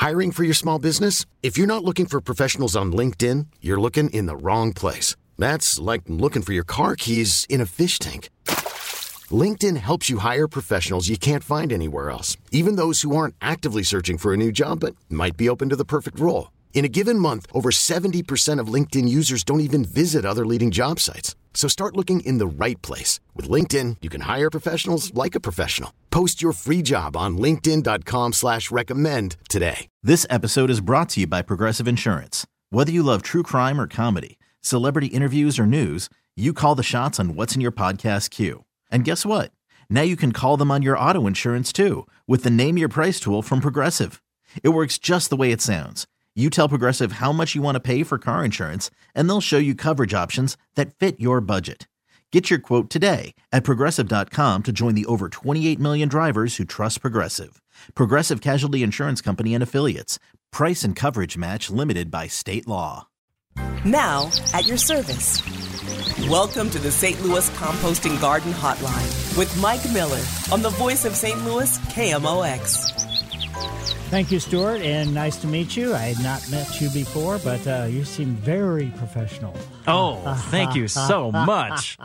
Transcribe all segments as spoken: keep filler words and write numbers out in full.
Hiring for your small business? If you're not looking for professionals on LinkedIn, you're looking in the wrong place. That's like looking for your car keys in a fish tank. LinkedIn helps you hire professionals you can't find anywhere else, even those who aren't actively searching for a new job but might be open to the perfect role. In a given month, over seventy percent of LinkedIn users don't even visit other leading job sites. So start looking in the right place. With LinkedIn, you can hire professionals like a professional. Post your free job on linkedin dot com slash recommend today. This episode is brought to you by Progressive Insurance. Whether you love true crime or comedy, celebrity interviews or news, you call the shots on what's in your podcast queue. And guess what? Now you can call them on your auto insurance too with the Name Your Price tool from Progressive. It works just the way it sounds. You tell Progressive how much you want to pay for car insurance, and they'll show you coverage options that fit your budget. Get your quote today at Progressive dot com to join the over twenty-eight million drivers who trust Progressive. Progressive Casualty Insurance Company and Affiliates. Price and coverage match limited by state law. Now, at your service. Welcome to the Saint Louis Composting Garden Hotline with Mike Miller on the voice of Saint Louis, K M O X. Thank you, Stuart, and nice to meet you. I had not met you before, but uh, you seem very professional. Oh, thank you so much.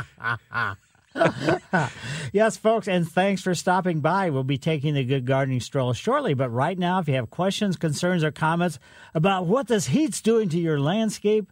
Yes, folks, and thanks for stopping by. We'll be taking the Good Gardening Stroll shortly, but right now, if you have questions, concerns, or comments about what this heat's doing to your landscape,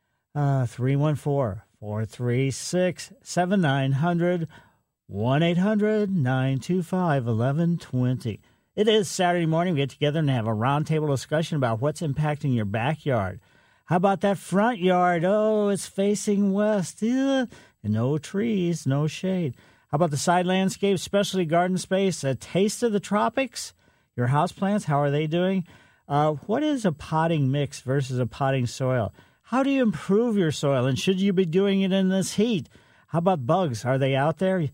uh, three one four, four three six, seven nine zero zero, one eight hundred, nine two five, one one two zero. It is Saturday morning. We get together and have a roundtable discussion about what's impacting your backyard. How about that front yard? Oh, it's facing west. Ugh. And no trees, no shade. How about the side landscape, specialty garden space, a taste of the tropics? Your houseplants, how are they doing? Uh, what is a potting mix versus a potting soil? How do you improve your soil, and should you be doing it in this heat? How about bugs? Are they out there?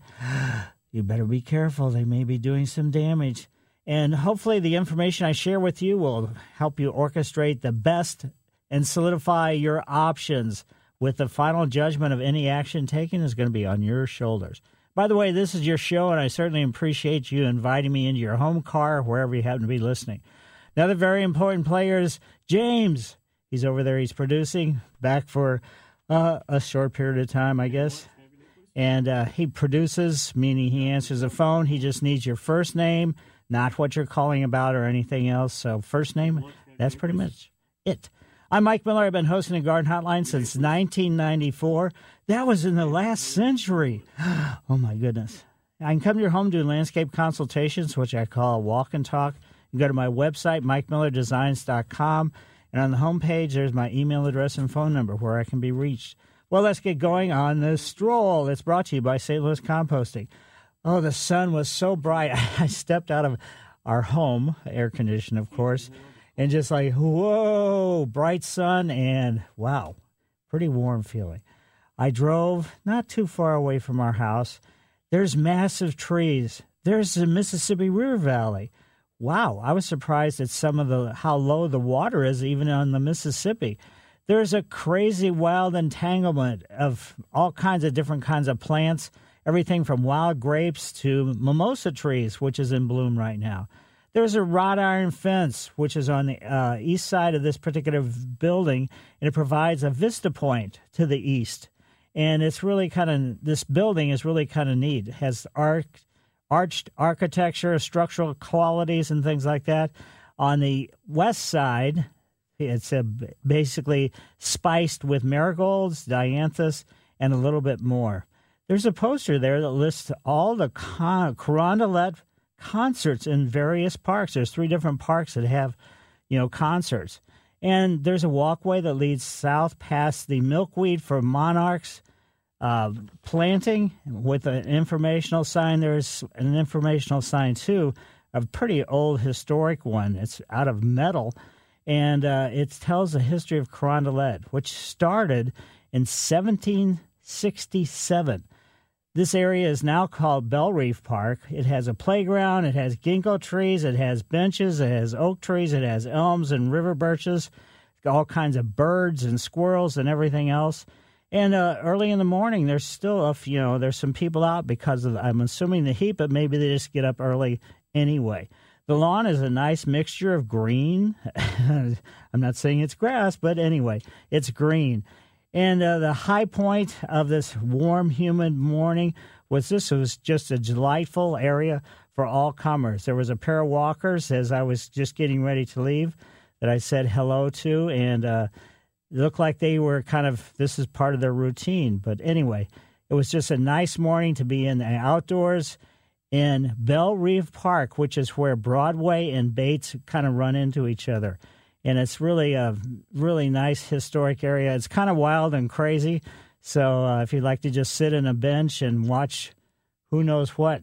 You better be careful. They may be doing some damage. And hopefully the information I share with you will help you orchestrate the best and solidify your options, with the final judgment of any action taken is going to be on your shoulders. By the way, this is your show, and I certainly appreciate you inviting me into your home, car, wherever you happen to be listening. Another very important player is James. He's over there. He's producing, back for uh, a short period of time, I guess. And uh, he produces, meaning he answers the phone. He just needs your first name, not what you're calling about or anything else. So first name, that's pretty much it. I'm Mike Miller. I've been hosting the Garden Hotline since nineteen ninety-four. That was in the last century. Oh, my goodness. I can come to your home, do landscape consultations, which I call a walk and talk. You can go to my website, mike miller designs dot com. And on the homepage, there's my email address and phone number where I can be reached. Well, let's get going on this stroll. It's brought to you by Saint Louis Composting. Oh, the sun was so bright. I stepped out of our home, air conditioned, of course, and just like, whoa, bright sun, and wow, pretty warm feeling. I drove not too far away from our house. There's massive trees. There's the Mississippi River Valley. Wow, I was surprised at some of the how low the water is even on the Mississippi. There's a crazy wild entanglement of all kinds of different kinds of plants, everything from wild grapes to mimosa trees, which is in bloom right now. There's a wrought iron fence, which is on the uh, east side of this particular building, and it provides a vista point to the east. And it's really kind of, this building is really kind of neat. It has arch, arched architecture, structural qualities, and things like that. On the west side, it's a, basically spiced with marigolds, dianthus, and a little bit more. There's a poster there that lists all the con- Carondelet concerts in various parks. There's three different parks that have, you know, concerts. And there's a walkway that leads south past the milkweed for monarchs uh, planting with an informational sign. There's an informational sign, too, a pretty old historic one. It's out of metal, and uh, it tells the history of Carondelet, which started in seventeen sixty-seven. This area is now called Bell Reef Park. It has a playground, it has ginkgo trees, it has benches, it has oak trees, it has elms and river birches, all kinds of birds and squirrels and everything else. And uh, early in the morning, there's still, a, you know, there's some people out because of, I'm assuming, the heat, but maybe they just get up early anyway. The lawn is a nice mixture of green. I'm not saying it's grass, but anyway, it's green. And uh, the high point of this warm, humid morning was this. It was just a delightful area for all comers. There was a pair of walkers as I was just getting ready to leave that I said hello to, and uh, it looked like they were kind of, this is part of their routine. But anyway, it was just a nice morning to be in the outdoors in Belle Reve Park, which is where Broadway and Bates kind of run into each other. And it's really a really nice historic area. It's kind of wild and crazy. So uh, if you'd like to just sit on a bench and watch who knows what,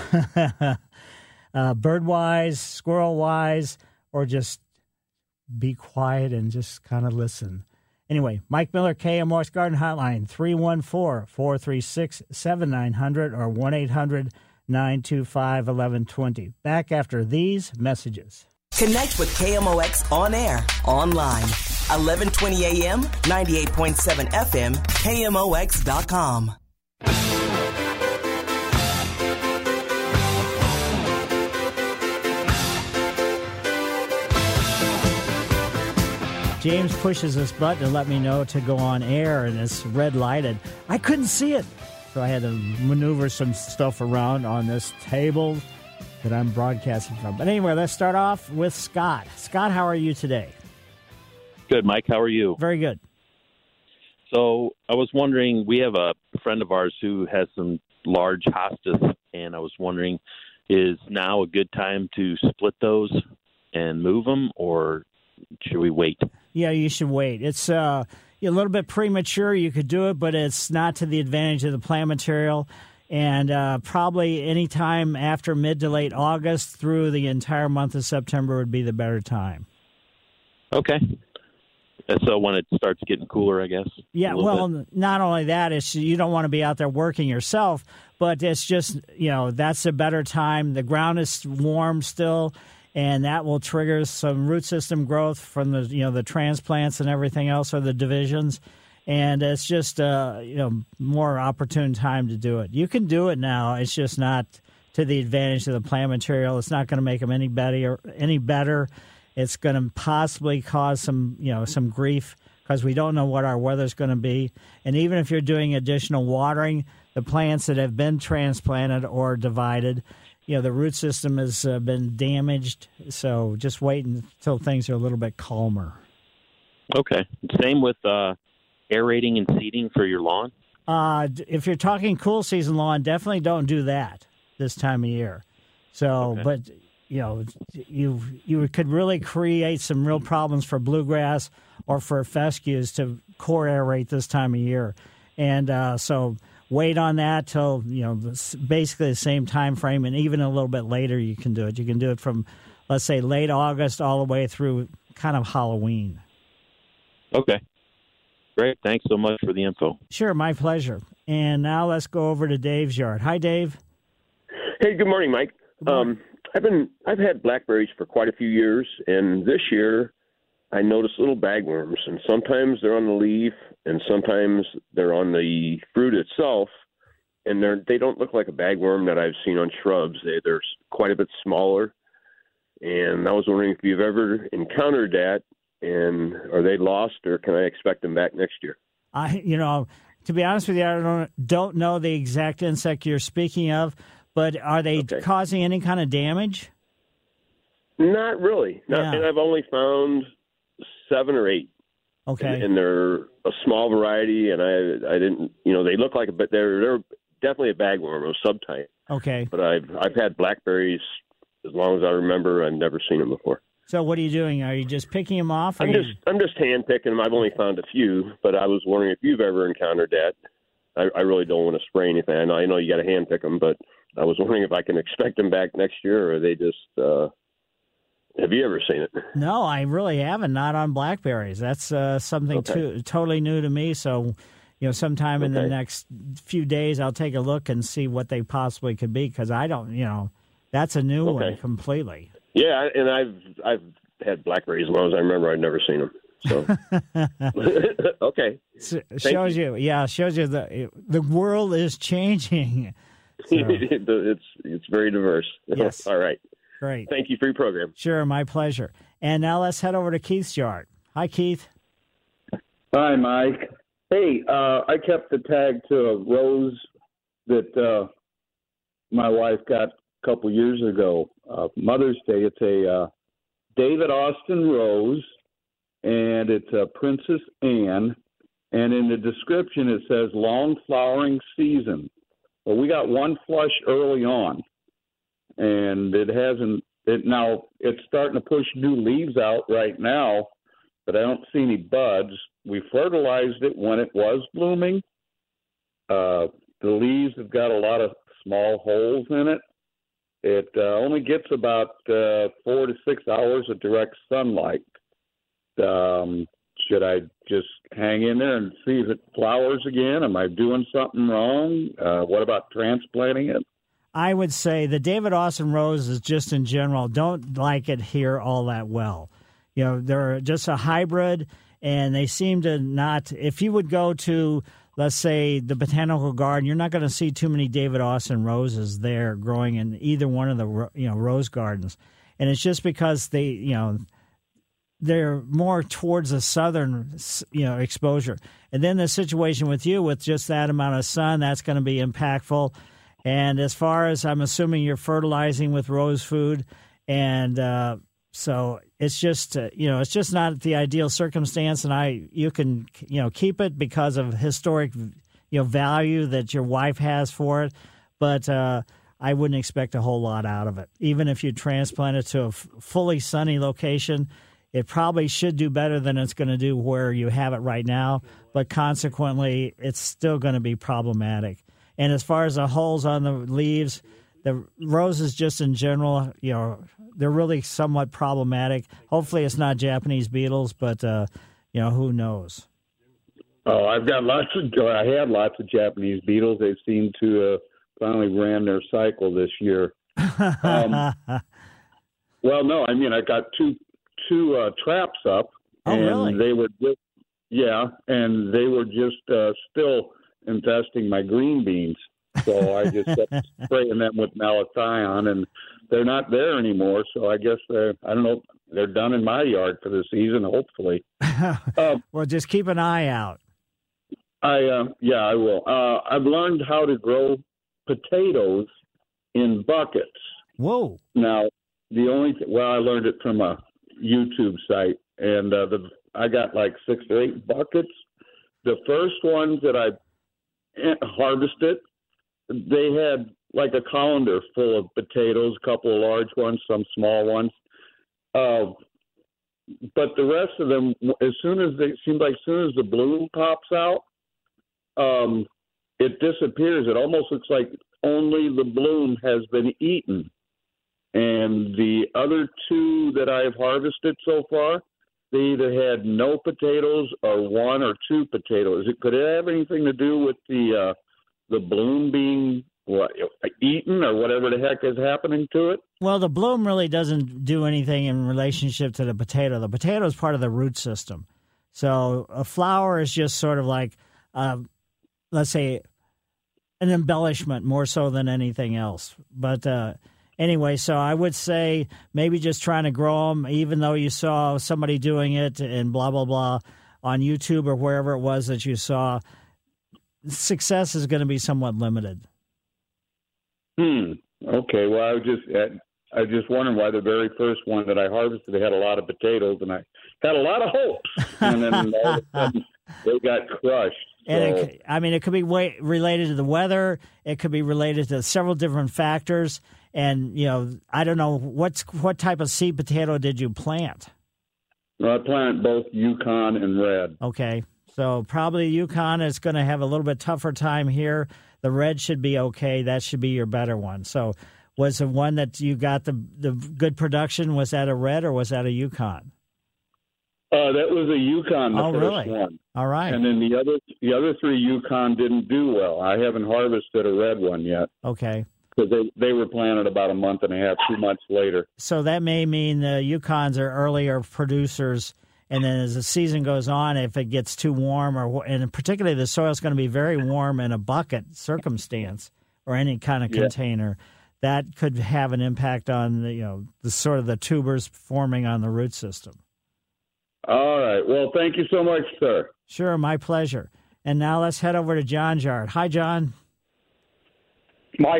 uh, bird-wise, squirrel-wise, or just be quiet and just kind of listen. Anyway, Mike Miller, K M O X Garden Hotline, three one four, four three six, seven nine zero zero or one eight hundred, nine two five, one one two zero. Back after these messages. Connect with K M O X on air, online, eleven twenty a m, ninety-eight point seven F M, K M O X dot com. James pushes this button to let me know to go on air, and it's red lighted. I couldn't see it, so I had to maneuver some stuff around on this table that I'm broadcasting from. But anyway, let's start off with Scott. Scott, how are you today? Good, Mike. How are you? Very good. So I was wondering, we have a friend of ours who has some large hostas, and I was wondering, is now a good time to split those and move them, or should we wait? Yeah, you should wait. It's uh, a little bit premature. You could do it, but it's not to the advantage of the plant material. And uh, probably any time after mid to late August through the entire month of September would be the better time. Okay. And so when it starts getting cooler, I guess? Yeah, well, bit. Not only that, it's you don't want to be out there working yourself, but it's just, you know, that's a better time. The ground is warm still, and that will trigger some root system growth from the, you know, the transplants and everything else, or the divisions. And it's just, uh, you know, more opportune time to do it. You can do it now. It's just not to the advantage of the plant material. It's not going to make them any better. Any better. It's going to possibly cause some, you know, some grief because we don't know what our weather's going to be. And even if you're doing additional watering, the plants that have been transplanted or divided, you know, the root system has uh, been damaged. So just wait until things are a little bit calmer. Okay. Same with uh, aerating and seeding for your lawn? Uh, if you're talking cool season lawn, definitely don't do that this time of year. So, okay. But, you know, you you could really create some real problems for bluegrass or for fescues to core aerate this time of year. And uh, so wait on that till, you know, basically the same time frame, and even a little bit later you can do it. You can do it from, let's say, late August all the way through kind of Halloween. Okay. Great. Thanks so much for the info. Sure, my pleasure. And now let's go over to Dave's yard. Hi, Dave. Hey, good morning, Mike. Good morning. Um, I've been I've had blackberries for quite a few years, and this year I noticed little bagworms, and sometimes they're on the leaf, and sometimes they're on the fruit itself, and they're they don't look like a bagworm that I've seen on shrubs. They they're quite a bit smaller, and I was wondering if you've ever encountered that. And are they lost, or can I expect them back next year? I, you know, to be honest with you, I don't, don't know the exact insect you're speaking of, but are they okay. causing any kind of damage? Not really. Not, yeah. And I've only found seven or eight. Okay. And, and they're a small variety, and I I didn't, you know, they look like a, but they're they're definitely a bagworm, a subtype. Okay. But I've I've had blackberries as long as I remember. I've never seen them before. So what are you doing? Are you just picking them off? Or I'm just you... I'm just hand picking them. I've only found a few, but I was wondering if you've ever encountered that. I, I really don't want to spray anything. I know, I know you got to hand pick them, but I was wondering if I can expect them back next year, or are they just uh, – have you ever seen it? No, I really haven't, not on blackberries. That's uh, something okay. too, totally new to me. So, you know, sometime in okay. the next few days I'll take a look and see what they possibly could be, because I don't – you know, that's a new okay. one completely. Yeah, and I've I've had blackberries as long as I remember. I'd never seen them. So okay, so, shows you. you, yeah, shows you the the world is changing. So. it's it's very diverse. Yes. All right. Great. Thank you for your program. Sure, my pleasure. And now let's head over to Keith's yard. Hi, Keith. Hi, Mike. Hey, uh, I kept the tag to a rose that uh, my wife got a couple years ago, uh, Mother's Day. It's a uh, David Austin rose, and it's a Princess Anne. And in the description, it says long flowering season. Well, we got one flush early on, and it hasn't. It now it's starting to push new leaves out right now, but I don't see any buds. We fertilized it when it was blooming. Uh, the leaves have got a lot of small holes in it. It uh, only gets about uh, four to six hours of direct sunlight. Um, should I just hang in there and see if it flowers again? Am I doing something wrong? Uh, what about transplanting it? I would say the David Austin roses, just in general, don't like it here all that well. You know, they're just a hybrid, and they seem to not. If you would go to, let's say, the botanical garden, you're not going to see too many David Austin roses there growing in either one of the you know rose gardens, and it's just because they you know. they're more towards the southern, you know, exposure. And then the situation with you, with just that amount of sun, that's going to be impactful. And as far as I'm assuming you're fertilizing with rose food, and uh, so it's just, uh, you know, it's just not the ideal circumstance. And I, you can, you know, keep it because of historic, you know, value that your wife has for it. But uh, I wouldn't expect a whole lot out of it. Even if you transplant it to a f- fully sunny location, it probably should do better than it's going to do where you have it right now, but consequently, it's still going to be problematic. And as far as the holes on the leaves, the roses just in general, you know, they're really somewhat problematic. Hopefully it's not Japanese beetles, but, uh, you know, who knows? Oh, I've got lots of, I had lots of Japanese beetles. They seem to uh, finally ran their cycle this year. Um, well, no, I mean, I got two two uh, traps up, oh, and really? they were just, yeah, and they were just uh, still infesting my green beans. So I just kept spraying them with malathion, and they're not there anymore. So I guess they're, I don't know, they're done in my yard for the season, hopefully. uh, well, just keep an eye out. I uh, yeah, I will. Uh, I've learned how to grow potatoes in buckets. Whoa! Now the only th- well, I learned it from a YouTube site, and uh, the I got like six or eight buckets. The first ones that I harvested, they had like a colander full of potatoes, a couple of large ones, some small ones. Uh, but the rest of them, as soon as they seemed like as soon as the bloom pops out, um, it disappears. It almost looks like only the bloom has been eaten. And the other two that I've harvested so far, they either had no potatoes or one or two potatoes. It, could it have anything to do with the uh, the bloom being what, eaten or whatever the heck is happening to it? Well, the bloom really doesn't do anything in relationship to the potato. The potato is part of the root system. So a flower is just sort of like, uh, let's say, an embellishment more so than anything else. But uh, anyway, so I would say maybe just trying to grow them, even though you saw somebody doing it and blah, blah, blah on YouTube or wherever it was that you saw, success is going to be somewhat limited. Hmm. Okay. Well, I was just I was just wondering why the very first one that I harvested, they had a lot of potatoes, and I had a lot of hopes, and then all of a sudden they got crushed. And so. it, I mean, it could be way, related to the weather. It could be related to several different factors. And you know, I don't know what's what type of seed potato did you plant? Well, I planted both Yukon and red. Okay. So probably Yukon is going to have a little bit tougher time here. The red should be okay. That should be your better one. So was the one that you got the the good production, was that a red or was that a Yukon? Uh, that was a Yukon, the oh, first really? one. All right. And then the other the other three Yukon didn't do well. I haven't harvested a red one yet. Okay. Because they, they were planted about a month and a half, two months later. So that may mean the Yukons are earlier producers. And then as the season goes on, if it gets too warm, or and particularly the soil is going to be very warm in a bucket circumstance or any kind of yeah. container, that could have an impact on the, you know, the sort of the tubers forming on the root system. All right. Well, thank you so much, sir. Sure, my pleasure. And now let's head over to John's yard. Hi, John. Mike.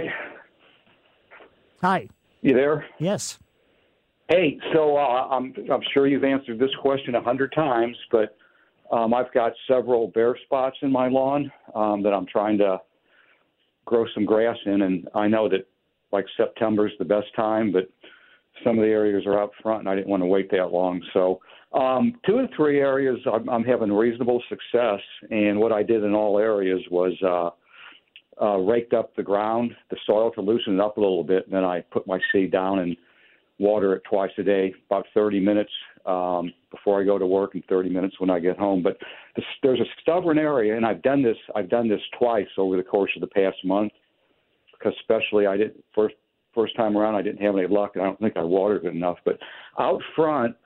Hi. You there? Yes. Hey, so uh, I'm I'm sure you've answered this question a hundred times, but um, I've got several bare spots in my lawn um, that I'm trying to grow some grass in, and I know that like September's the best time, but some of the areas are out front, and I didn't want to wait that long. So um, two or three areas I'm, I'm having reasonable success, and what I did in all areas was uh, uh, raked up the ground, the soil to loosen it up a little bit, and then I put my seed down and water it twice a day, about thirty minutes um, before I go to work and thirty minutes when I get home. But this, there's a stubborn area, and I've done this. I've done this twice over the course of the past month, because especially I didn't first first time around I didn't have any luck, and I don't think I watered it enough. But out front,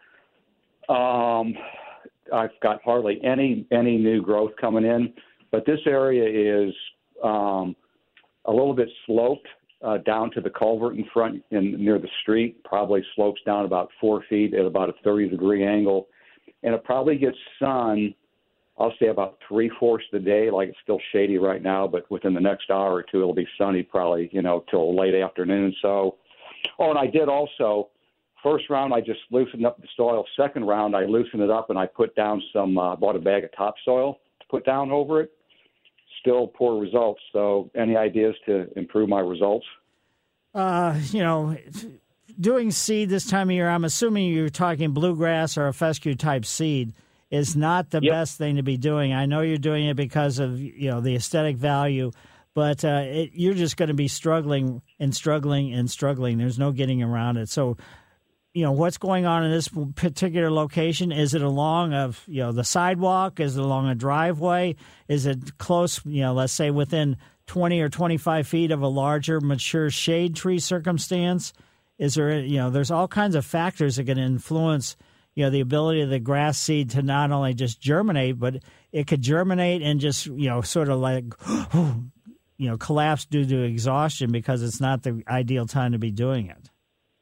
um, I've got hardly any any new growth coming in. But this area is um, a little bit sloped. Uh, down to the culvert in front in near the street, probably slopes down about four feet at about a thirty degree angle. And it probably gets sun, I'll say about three-fourths of the day, like it's still shady right now, but within the next hour or two, it'll be sunny probably, you know, till late afternoon. So, oh, and I did also, first round, I just loosened up the soil. Second round, I loosened it up and I put down some, uh, bought a bag of topsoil to put down over it. Still poor results. So any ideas to improve my results? Uh, you know, doing seed this time of year, I'm assuming you're talking bluegrass or a fescue type seed, is not the yep. best thing to be doing. I know you're doing it because of, you know, the aesthetic value, but uh, it, you're just going to be struggling and struggling and struggling. There's no getting around it. So, you know, what's going on in this particular location? Is it along of, you know, the sidewalk? Is it along a driveway? Is it close, you know, let's say within twenty or twenty-five feet of a larger mature shade tree circumstance? Is there, you know, there's all kinds of factors that can influence, you know, the ability of the grass seed to not only just germinate, but it could germinate and just, you know, sort of like, you know, collapse due to exhaustion because it's not the ideal time to be doing it.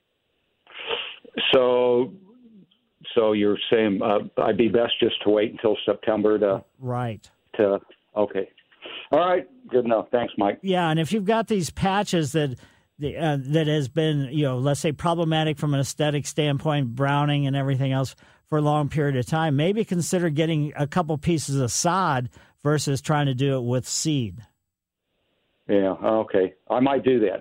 So, so you're saying uh, I'd be best just to wait until September to right to okay, all right, good enough. Thanks, Mike. Yeah, and if you've got these patches that uh, that has been, you know, let's say problematic from an aesthetic standpoint, browning and everything else for a long period of time, maybe consider getting a couple pieces of sod versus trying to do it with seed. Yeah, okay, I might do that.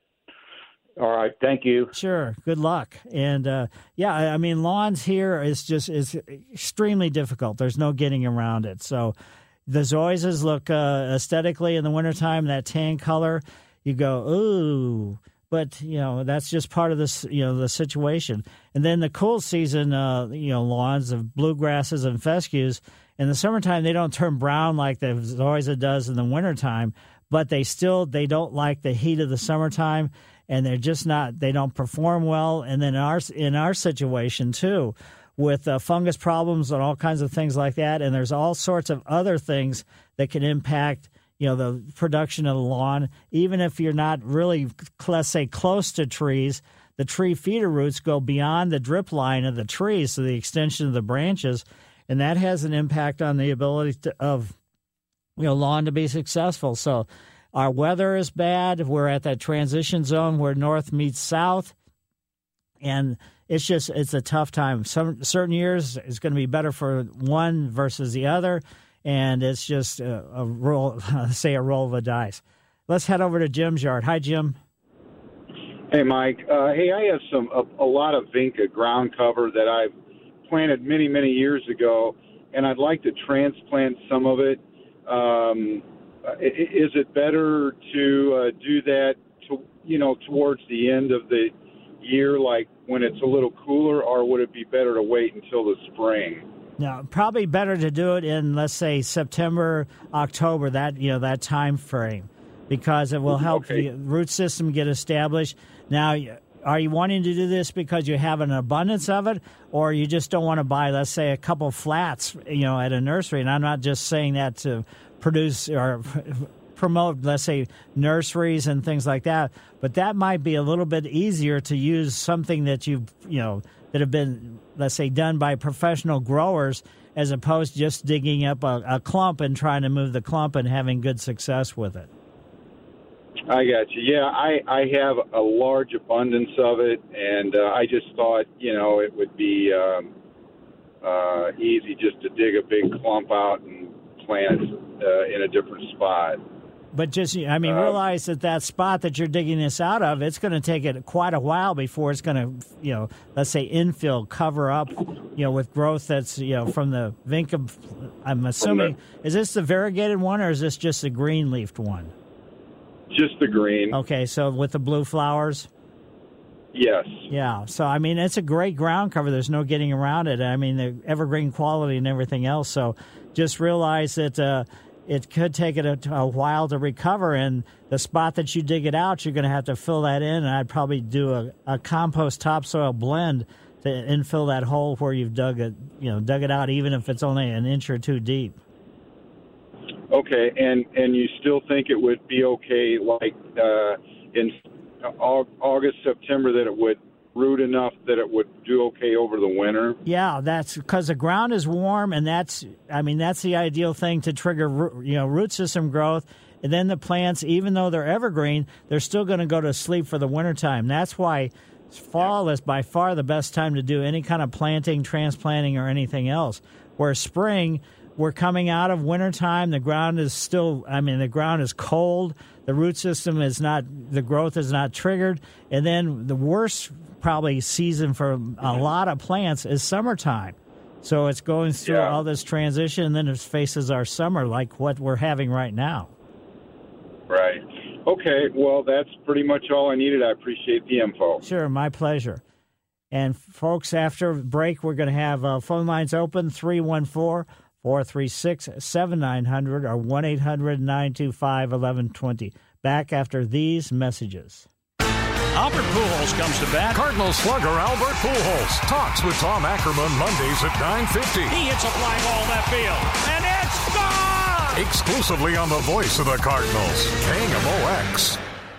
All right. Thank you. Sure. Good luck. And, uh, yeah, I mean, lawns here is just is extremely difficult. There's no getting around it. So the zoysias look uh, aesthetically in the wintertime, that tan color, you go, ooh. But, you know, that's just part of this, you know, the situation. And then the cool season, uh, you know, lawns of bluegrasses and fescues, in the summertime, they don't turn brown like the zoysia does in the wintertime, but they still, they don't like the heat of the summertime. And they're just not, they don't perform well. And then in our, in our situation, too, with uh, fungus problems and all kinds of things like that, and there's all sorts of other things that can impact, you know, the production of the lawn. Even if you're not really, let's say, close to trees, the tree feeder roots go beyond the drip line of the tree, so the extension of the branches, and that has an impact on the ability to, of, you know, lawn to be successful. So our weather is bad. We're at that transition zone where north meets south, and it's just it's a tough time. Some certain years it's going to be better for one versus the other, and it's just a, a roll, say a roll of the dice. Let's head over to Jim's yard. Hi, Jim. Hey, Mike. Uh, hey, I have some a, a lot of vinca ground cover that I've planted many many years ago, and I'd like to transplant some of it. Um, Is it better to uh, do that, to, you know, towards the end of the year, like when it's a little cooler, or would it be better to wait until the spring? No, probably better to do it in, let's say, September, October, that, you know, that time frame, because it will help okay. the root system get established. Now, are you wanting to do this because you have an abundance of it, or you just don't want to buy, let's say, a couple flats, you know, at a nursery? And I'm not just saying that to produce or promote, let's say, nurseries and things like that. But that might be a little bit easier to use something that you've, you know, that have been, let's say, done by professional growers, as opposed to just digging up a, a clump and trying to move the clump and having good success with it. I got you. Yeah, I, I have a large abundance of it, and uh, I just thought, you know, it would be um, uh, easy just to dig a big clump out and plant uh, in a different spot. But just, I mean, uh, realize that that spot that you're digging this out of, it's going to take it quite a while before it's going to, you know, let's say infill, cover up, you know, with growth that's, you know, from the vinca. I'm assuming, the, is this the variegated one or is this just the green-leafed one? Just the green. Okay, so with the blue flowers? Yes. Yeah, so, I mean, it's a great ground cover. There's no getting around it. I mean, the evergreen quality and everything else. So just realize that uh, it could take it a, a while to recover, and the spot that you dig it out, you're going to have to fill that in, and I'd probably do a, a compost topsoil blend to infill that hole where you've dug it, you know, dug it out, even if it's only an inch or two deep. Okay, and, and you still think it would be okay, like uh, in August, September, that it would root enough that it would do okay over the winter? Yeah, that's because the ground is warm, and that's, I mean, that's the ideal thing to trigger, you know, root system growth. And then the plants, even though they're evergreen, they're still going to go to sleep for the wintertime. That's why fall is by far the best time to do any kind of planting, transplanting, or anything else. Where spring, we're coming out of wintertime. The ground is still, I mean, the ground is cold. The root system is not, the growth is not triggered. And then the worst probably season for a lot of plants is summertime. So it's going through yeah. all this transition, and then it faces our summer like what we're having right now. Right. Okay, well, that's pretty much all I needed. I appreciate the info. Sure, my pleasure. And, folks, after break, we're going to have uh, phone lines open, three one four, four three six, seven nine zero zero or one eight hundred, nine two five, one one two zero. Back after these messages. Albert Pujols comes to bat. Cardinals slugger Albert Pujols talks with Tom Ackerman Mondays at nine fifty. He hits a fly ball left field, and it's gone! Exclusively on the voice of the Cardinals, K M O X.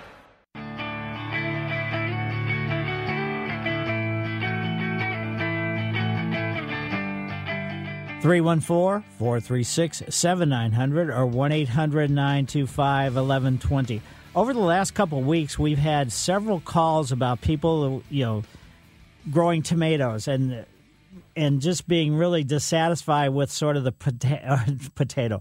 three one four, four three six, seven nine zero zero or one eight hundred, nine two five, one one two zero. Over the last couple of weeks, we've had several calls about people, you know, growing tomatoes and and just being really dissatisfied with sort of the pota- potato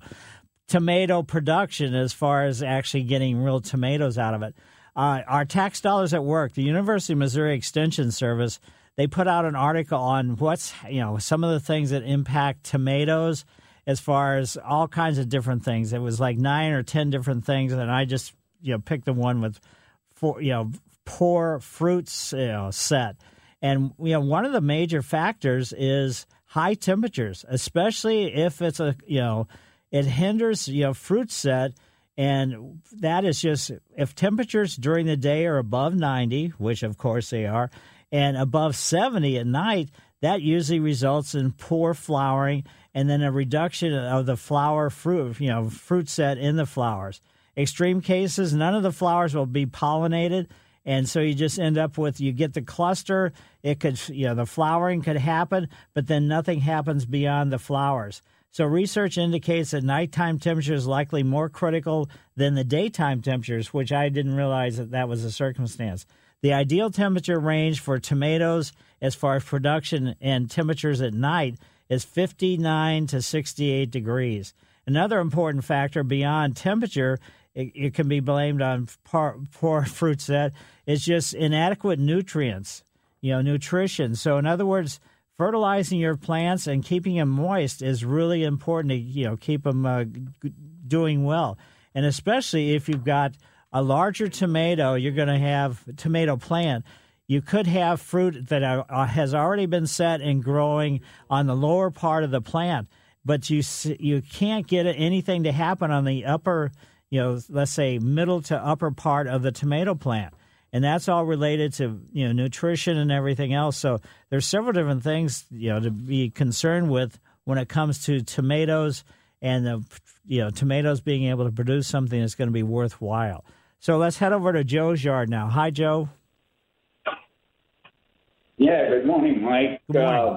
tomato production as far as actually getting real tomatoes out of it. Uh, our tax dollars at work, the University of Missouri Extension Service, they put out an article on what's, you know, some of the things that impact tomatoes as far as all kinds of different things. It was like nine or ten different things, and I just, you know, picked the one with, four, you know, poor fruits, you know, set. And, you know, one of the major factors is high temperatures, especially if it's a, you know, it hinders, you know, fruit set. And that is just, if temperatures during the day are above ninety, which of course they are, and above seventy at night, that usually results in poor flowering and then a reduction of the flower fruit, you know, fruit set in the flowers. Extreme cases, none of the flowers will be pollinated, and so you just end up with, you get the cluster, it could, you know, the flowering could happen, but then nothing happens beyond the flowers. So research indicates that nighttime temperature is likely more critical than the daytime temperatures, which I didn't realize that that was a circumstance. The ideal temperature range for tomatoes as far as production and temperatures at night is fifty-nine to sixty-eight degrees. Another important factor beyond temperature, it, it can be blamed on poor, poor fruit set, is just inadequate nutrients, you know, nutrition. So in other words, fertilizing your plants and keeping them moist is really important to, you know, keep them uh, g- doing well. And especially if you've got a larger tomato, you're going to have a tomato plant. You could have fruit that are, uh, has already been set and growing on the lower part of the plant, but you you can't get anything to happen on the upper, you know, let's say middle to upper part of the tomato plant. And that's all related to, you know, nutrition and everything else. So there's several different things, you know, to be concerned with when it comes to tomatoes and the you know tomatoes being able to produce something that's going to be worthwhile. So let's head over to Joe's yard now. Hi, Joe. Yeah, good morning, Mike. Good morning.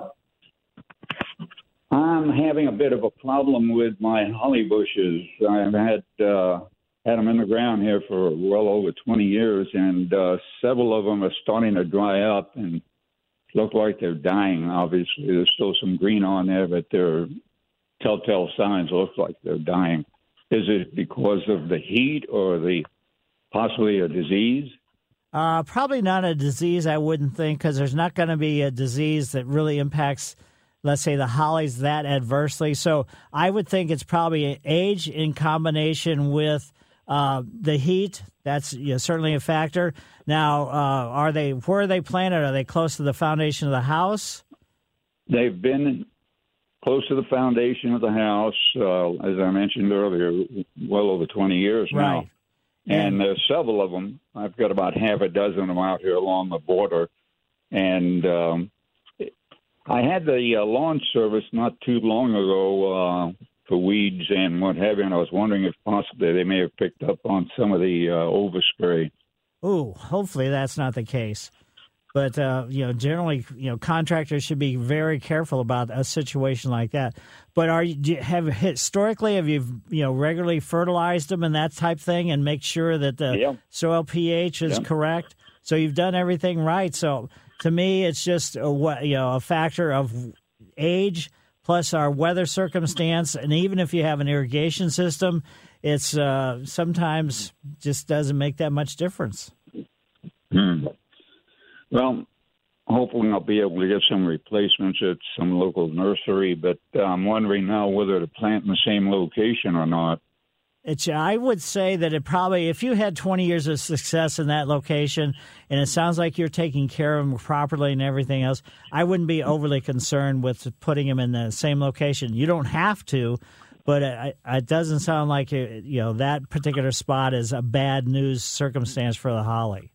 Uh, I'm having a bit of a problem with my holly bushes. I've had uh, had them in the ground here for well over twenty years, and uh, several of them are starting to dry up and look like they're dying. Obviously, there's still some green on there, but they're telltale signs look like they're dying. Is it because of the heat or the possibly a disease? Uh, probably not a disease, I wouldn't think, because there's not going to be a disease that really impacts, let's say, the hollies that adversely. So I would think it's probably age in combination with uh, the heat. That's you know, certainly a factor. Now, uh, are they where are they planted? Are they close to the foundation of the house? They've been close to the foundation of the house, uh, as I mentioned earlier, well over twenty years right. now. And there's several of them. I've got about half a dozen of them out here along the border. And um, I had the uh, lawn service not too long ago uh, for weeds and what have you, and I was wondering if possibly they may have picked up on some of the uh, overspray. Ooh, hopefully that's not the case. But, uh, you know, generally, you know, contractors should be very careful about a situation like that. But are you, do you have historically, have you, you know, regularly fertilized them and that type thing and make sure that the yeah. soil pH is yeah. correct? So you've done everything right. So to me, it's just, a, you know, a factor of age plus our weather circumstance. And even if you have an irrigation system, it's uh, sometimes just doesn't make that much difference. Hmm. Well, hopefully I'll be able to get some replacements at some local nursery, but uh, I'm wondering now whether to plant in the same location or not. It's, I would say that it probably, if you had twenty years of success in that location, and it sounds like you're taking care of them properly and everything else, I wouldn't be overly concerned with putting them in the same location. You don't have to, but it, it doesn't sound like it, you know that particular spot is a bad news circumstance for the holly.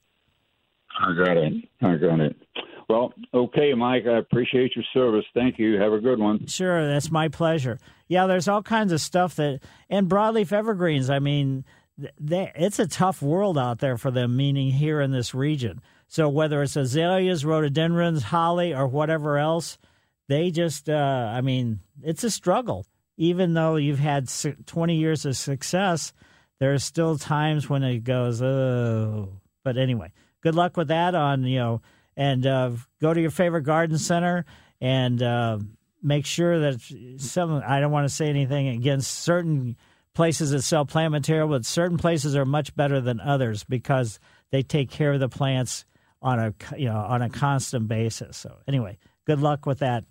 I got it. I got it. Well, okay, Mike, I appreciate your service. Thank you. Have a good one. Sure, that's my pleasure. Yeah, there's all kinds of stuff that, and broadleaf evergreens, I mean, they, it's a tough world out there for them, meaning here in this region. So whether it's azaleas, rhododendrons, holly, or whatever else, they just, uh, I mean, it's a struggle. Even though you've had twenty years of success, there's still times when it goes, oh. But anyway. Good luck with that on, you know, and uh, go to your favorite garden center and uh, make sure that some, I don't want to say anything against certain places that sell plant material, but certain places are much better than others because they take care of the plants on a, you know, on a constant basis. So anyway, good luck with that.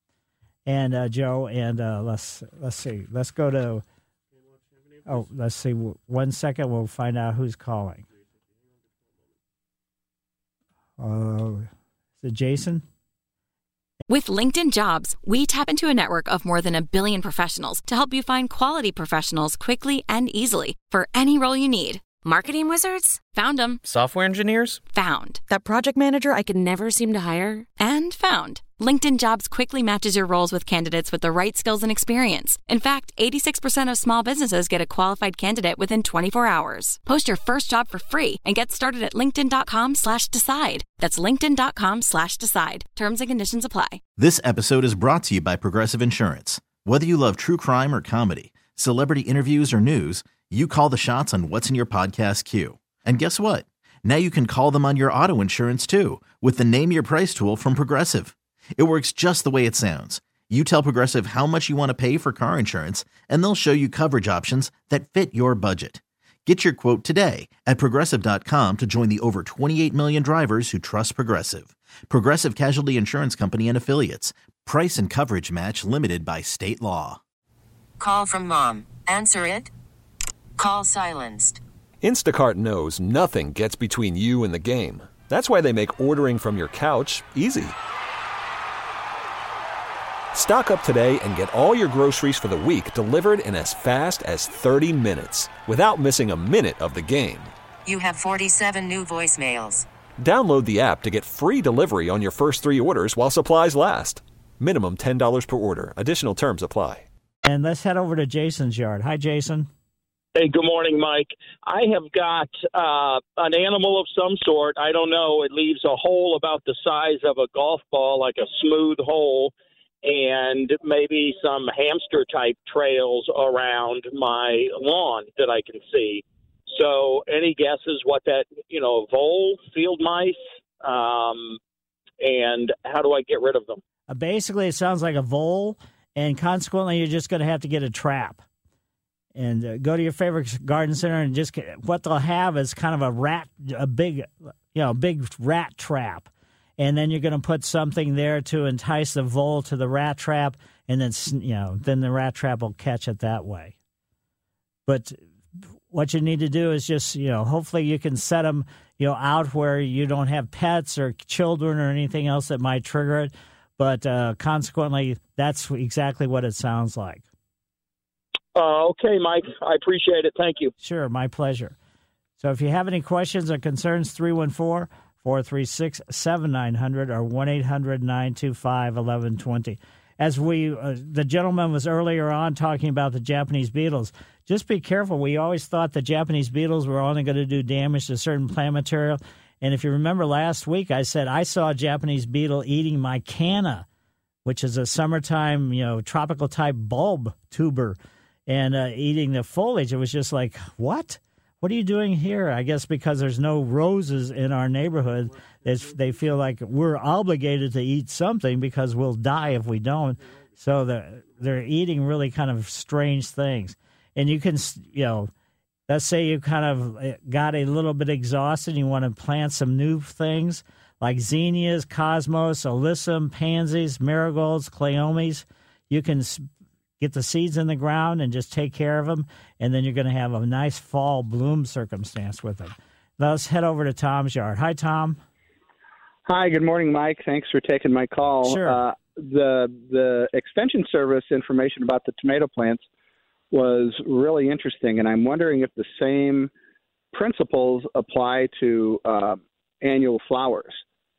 And uh, Joe, and uh, let's, let's see, let's go to, oh, let's see, one second, we'll find out who's calling. Uh, is it Jason? With LinkedIn Jobs, we tap into a network of more than a billion professionals to help you find quality professionals quickly and easily for any role you need. Marketing wizards? Found them. Software engineers? Found. That project manager I could never seem to hire? And found. LinkedIn Jobs quickly matches your roles with candidates with the right skills and experience. In fact, eighty-six percent of small businesses get a qualified candidate within twenty-four hours. Post your first job for free and get started at linkedin.com slash decide. That's linkedin.com slash decide. Terms and conditions apply. This episode is brought to you by Progressive Insurance. Whether you love true crime or comedy, celebrity interviews or news, you call the shots on what's in your podcast queue. And guess what? Now you can call them on your auto insurance too with the Name Your Price tool from Progressive. It works just the way it sounds. You tell Progressive how much you want to pay for car insurance, and they'll show you coverage options that fit your budget. Get your quote today at Progressive dot com to join the over twenty-eight million drivers who trust Progressive. Progressive Casualty Insurance Company and Affiliates. Price and coverage match limited by state law. Call from mom. Answer it. Call silenced. Instacart knows nothing gets between you and the game. That's why they make ordering from your couch easy. Stock up today and get all your groceries for the week delivered in as fast as thirty minutes without missing a minute of the game. You have forty-seven new voicemails. Download the app to get free delivery on your first three orders while supplies last. Minimum ten dollars per order. Additional terms apply. And let's head over to Jason's yard. Hi, Jason. Hey, good morning, Mike. I have got uh, an animal of some sort. I don't know. It leaves a hole about the size of a golf ball, like a smooth hole, and maybe some hamster-type trails around my lawn that I can see. So any guesses what that, you know, vole, field mice, um, and how do I get rid of them? Uh, basically, it sounds like a vole, and consequently, you're just going to have to get a trap. And uh, go to your favorite garden center and just get, what they'll have is kind of a rat, a big, you know, big rat trap. And then you're going to put something there to entice the vole to the rat trap, and then, you know, then the rat trap will catch it that way. But what you need to do is just, you know, hopefully you can set them, you know, out where you don't have pets or children or anything else that might trigger it. But uh, consequently, that's exactly what it sounds like. Uh, okay, Mike. I appreciate it. Thank you. Sure, my pleasure. So if you have any questions or concerns, three one four, four three six, seven nine zero zero or one eight hundred, nine two five, one one two zero. As we, uh, the gentleman was earlier on talking about the Japanese beetles, just be careful. We always thought the Japanese beetles were only going to do damage to certain plant material. And if you remember last week, I said I saw a Japanese beetle eating my canna, which is a summertime, you know, tropical type bulb tuber, and uh, eating the foliage. It was just like, what? What are you doing here? I guess because there's no roses in our neighborhood, it's, they feel like we're obligated to eat something because we'll die if we don't. So they're, they're eating really kind of strange things. And you can, you know, let's say you kind of got a little bit exhausted and you want to plant some new things like zinnias, cosmos, alyssum, pansies, marigolds, cleomes. You can get the seeds in the ground and just take care of them, and then you're going to have a nice fall bloom circumstance with them. Now let's head over to Tom's yard. Hi, Tom. Hi, good morning, Mike. Thanks for taking my call. Sure. Uh, the the extension service information about the tomato plants was really interesting, and I'm wondering if the same principles apply to uh, annual flowers.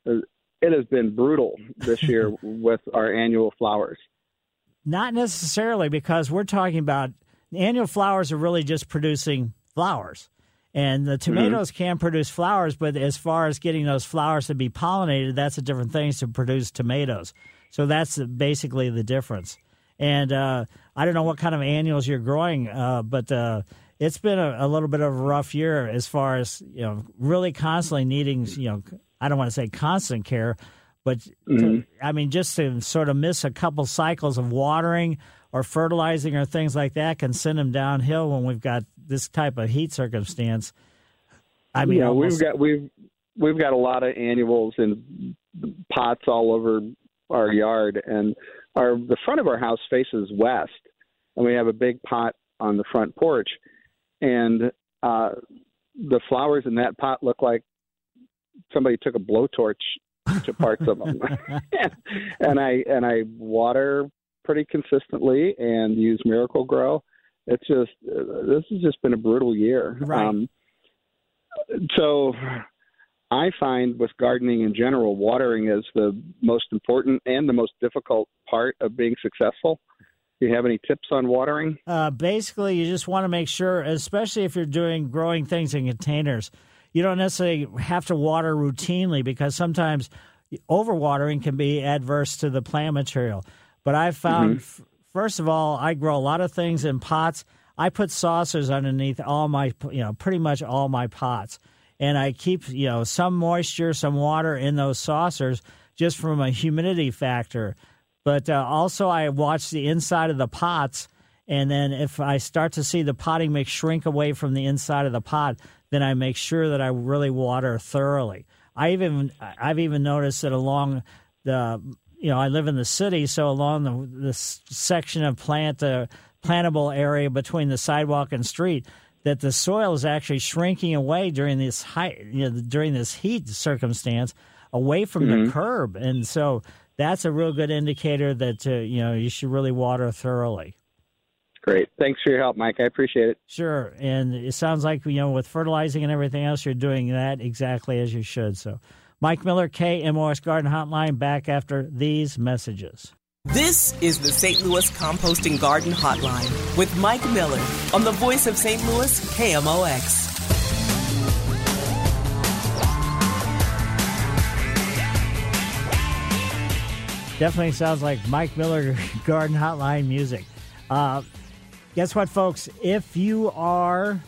It has been brutal this year with our annual flowers. Not necessarily, because we're talking about annual flowers are really just producing flowers. And the tomatoes mm-hmm. can produce flowers, but as far as getting those flowers to be pollinated, that's a different thing to produce tomatoes. So that's basically the difference. And uh, I don't know what kind of annuals you're growing, uh, but uh, it's been a, a little bit of a rough year as far as, you know, really constantly needing, you know, I don't want to say constant care, but, mm-hmm. to, I mean, just to sort of miss a couple cycles of watering or fertilizing or things like that can send them downhill when we've got this type of heat circumstance. I mean, yeah, almost, we've got we've we've got a lot of annuals in pots all over our yard, and our the front of our house faces west, and we have a big pot on the front porch, and uh, the flowers in that pot look like somebody took a blowtorch to parts of them. and I and I water pretty consistently and use Miracle-Gro. It's just uh, this has just been a brutal year. Right. Um, so I find with gardening in general, watering is the most important and the most difficult part of being successful. Do you have any tips on watering? Uh, basically, you just want to make sure, especially if you're doing growing things in containers, you don't necessarily have to water routinely because sometimes overwatering can be adverse to the plant material. But I've found, mm-hmm. f- first of all, I grow a lot of things in pots. I put saucers underneath all my, you know, pretty much all my pots. And I keep, you know, some moisture, some water in those saucers just from a humidity factor. But uh, also I watch the inside of the pots, and then if I start to see the potting mix shrink away from the inside of the pot, then I make sure that I really water thoroughly. I even I've even noticed that along the, you know, I live in the city, so along the this section of plant uh, plantable area between the sidewalk and street, that the soil is actually shrinking away during this high, you know, during this heat circumstance, away from mm-hmm. the curb, and so that's a real good indicator that uh, you know you should really water thoroughly. Great. Thanks for your help, Mike. I appreciate it. Sure. And it sounds like, you know, with fertilizing and everything else, you're doing that exactly as you should. So, Mike Miller, K M O S Garden Hotline, back after these messages. This is the Saint Louis Composting Garden Hotline with Mike Miller on the voice of Saint Louis, K M O X. Definitely sounds like Mike Miller Garden Hotline music. Uh, guess what, folks? If you are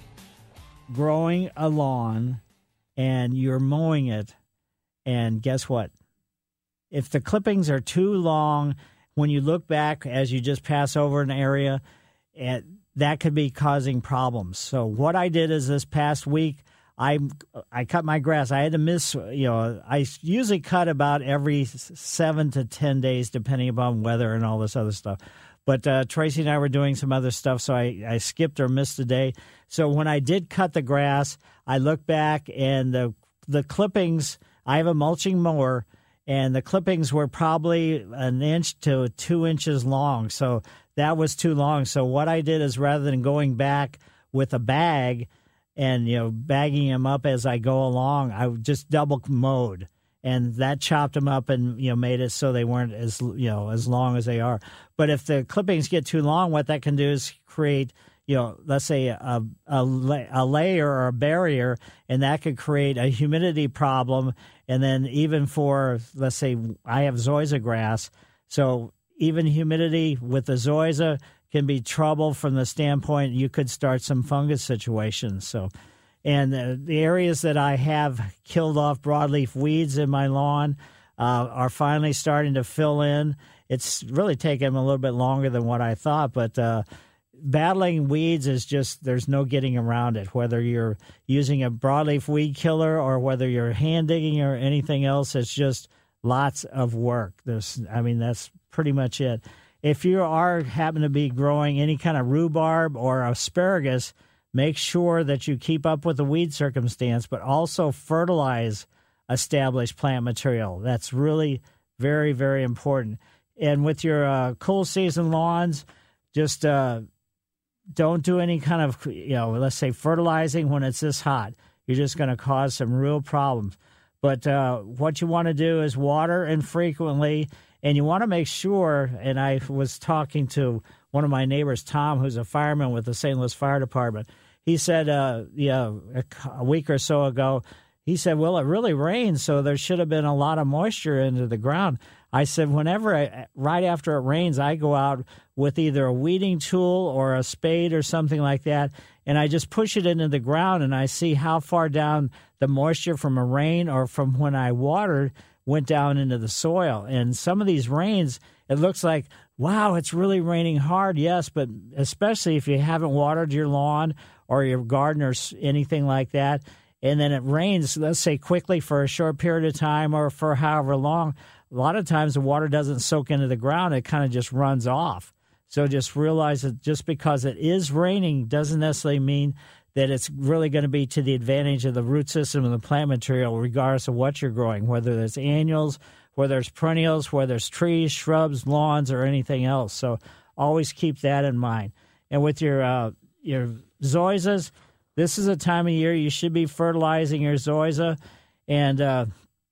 growing a lawn and you're mowing it, and guess what? If the clippings are too long, when you look back as you just pass over an area, it, that could be causing problems. So what I did is this past week, I I cut my grass. I had to miss, you know, I usually cut about every seven to ten days, depending upon weather and all this other stuff. But uh, Tracy and I were doing some other stuff, so I, I skipped or missed a day. So when I did cut the grass, I looked back, and the the clippings, I have a mulching mower, and the clippings were probably an inch to two inches long. So that was too long. So what I did is, rather than going back with a bag and, you know, bagging them up as I go along, I just double mowed, and that chopped them up and, you know, made it so they weren't as, you know, as long as they are. But if the clippings get too long, what that can do is create, you know, let's say a, a, a layer or a barrier, and that could create a humidity problem. And then even for, let's say, I have zoysia grass, so even humidity with the zoysia can be trouble from the standpoint you could start some fungus situations. So, and the, the areas that I have killed off broadleaf weeds in my lawn uh, are finally starting to fill in. It's really taken a little bit longer than what I thought, but uh, battling weeds is just, there's no getting around it. Whether you're using a broadleaf weed killer or whether you're hand digging or anything else, it's just lots of work. There's, I mean, that's pretty much it. If you are happen to be growing any kind of rhubarb or asparagus, make sure that you keep up with the weed circumstance, but also fertilize established plant material. That's really very, very important. And with your uh, cool season lawns, just uh, don't do any kind of, you know, let's say fertilizing when it's this hot. You're just going to cause some real problems. But uh, what you want to do is water infrequently, and you want to make sure, and I was talking to one of my neighbors, Tom, who's a fireman with the Saint Louis Fire Department. He said, uh, yeah, a, a week or so ago, he said, well, it really rained, so there should have been a lot of moisture into the ground. I said, whenever, I, right after it rains, I go out with either a weeding tool or a spade or something like that, and I just push it into the ground, and I see how far down the moisture from a rain or from when I watered went down into the soil. And some of these rains, it looks like, wow, it's really raining hard. Yes, but especially if you haven't watered your lawn or your garden or anything like that, and then it rains, let's say, quickly for a short period of time or for however long, a lot of times the water doesn't soak into the ground. It kind of just runs off. So just realize that just because it is raining doesn't necessarily mean that it's really going to be to the advantage of the root system and the plant material, regardless of what you're growing, whether it's annuals, whether it's perennials, whether it's trees, shrubs, lawns, or anything else. So always keep that in mind. And with your uh, your zoysias, this is a time of year you should be fertilizing your zoysia. And uh,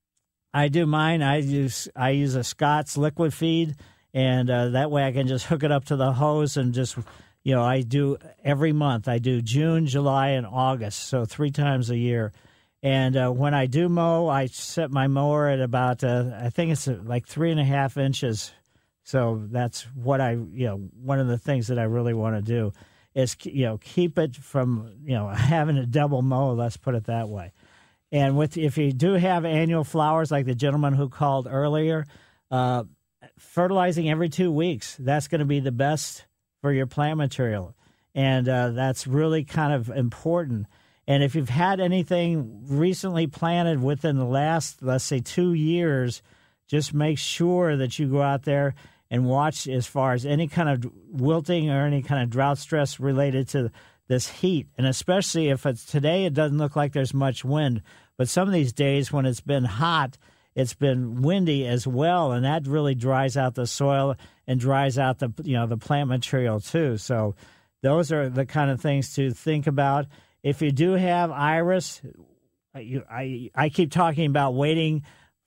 I do mine. I use I use a Scott's liquid feed, and uh, that way I can just hook it up to the hose and just, you know, I do every month. I do June, July, and August, so three times a year. And uh, when I do mow, I set my mower at about, uh, I think it's like three and a half inches. So that's what I, you know, one of the things that I really want to do is, you know, keep it from, you know, having a double mow, let's put it that way. And with if you do have annual flowers, like the gentleman who called earlier, uh, fertilizing every two weeks, that's going to be the best for your plant material. And uh, that's really kind of important. And if you've had anything recently planted within the last, let's say, two years, just make sure that you go out there and watch as far as any kind of wilting or any kind of drought stress related to this heat. And especially if it's today, it doesn't look like there's much wind. But some of these days when it's been hot, it's been windy as well, and that really dries out the soil and dries out the, you know, the plant material too. So those are the kind of things to think about. If you do have iris, I, I, I keep talking about waiting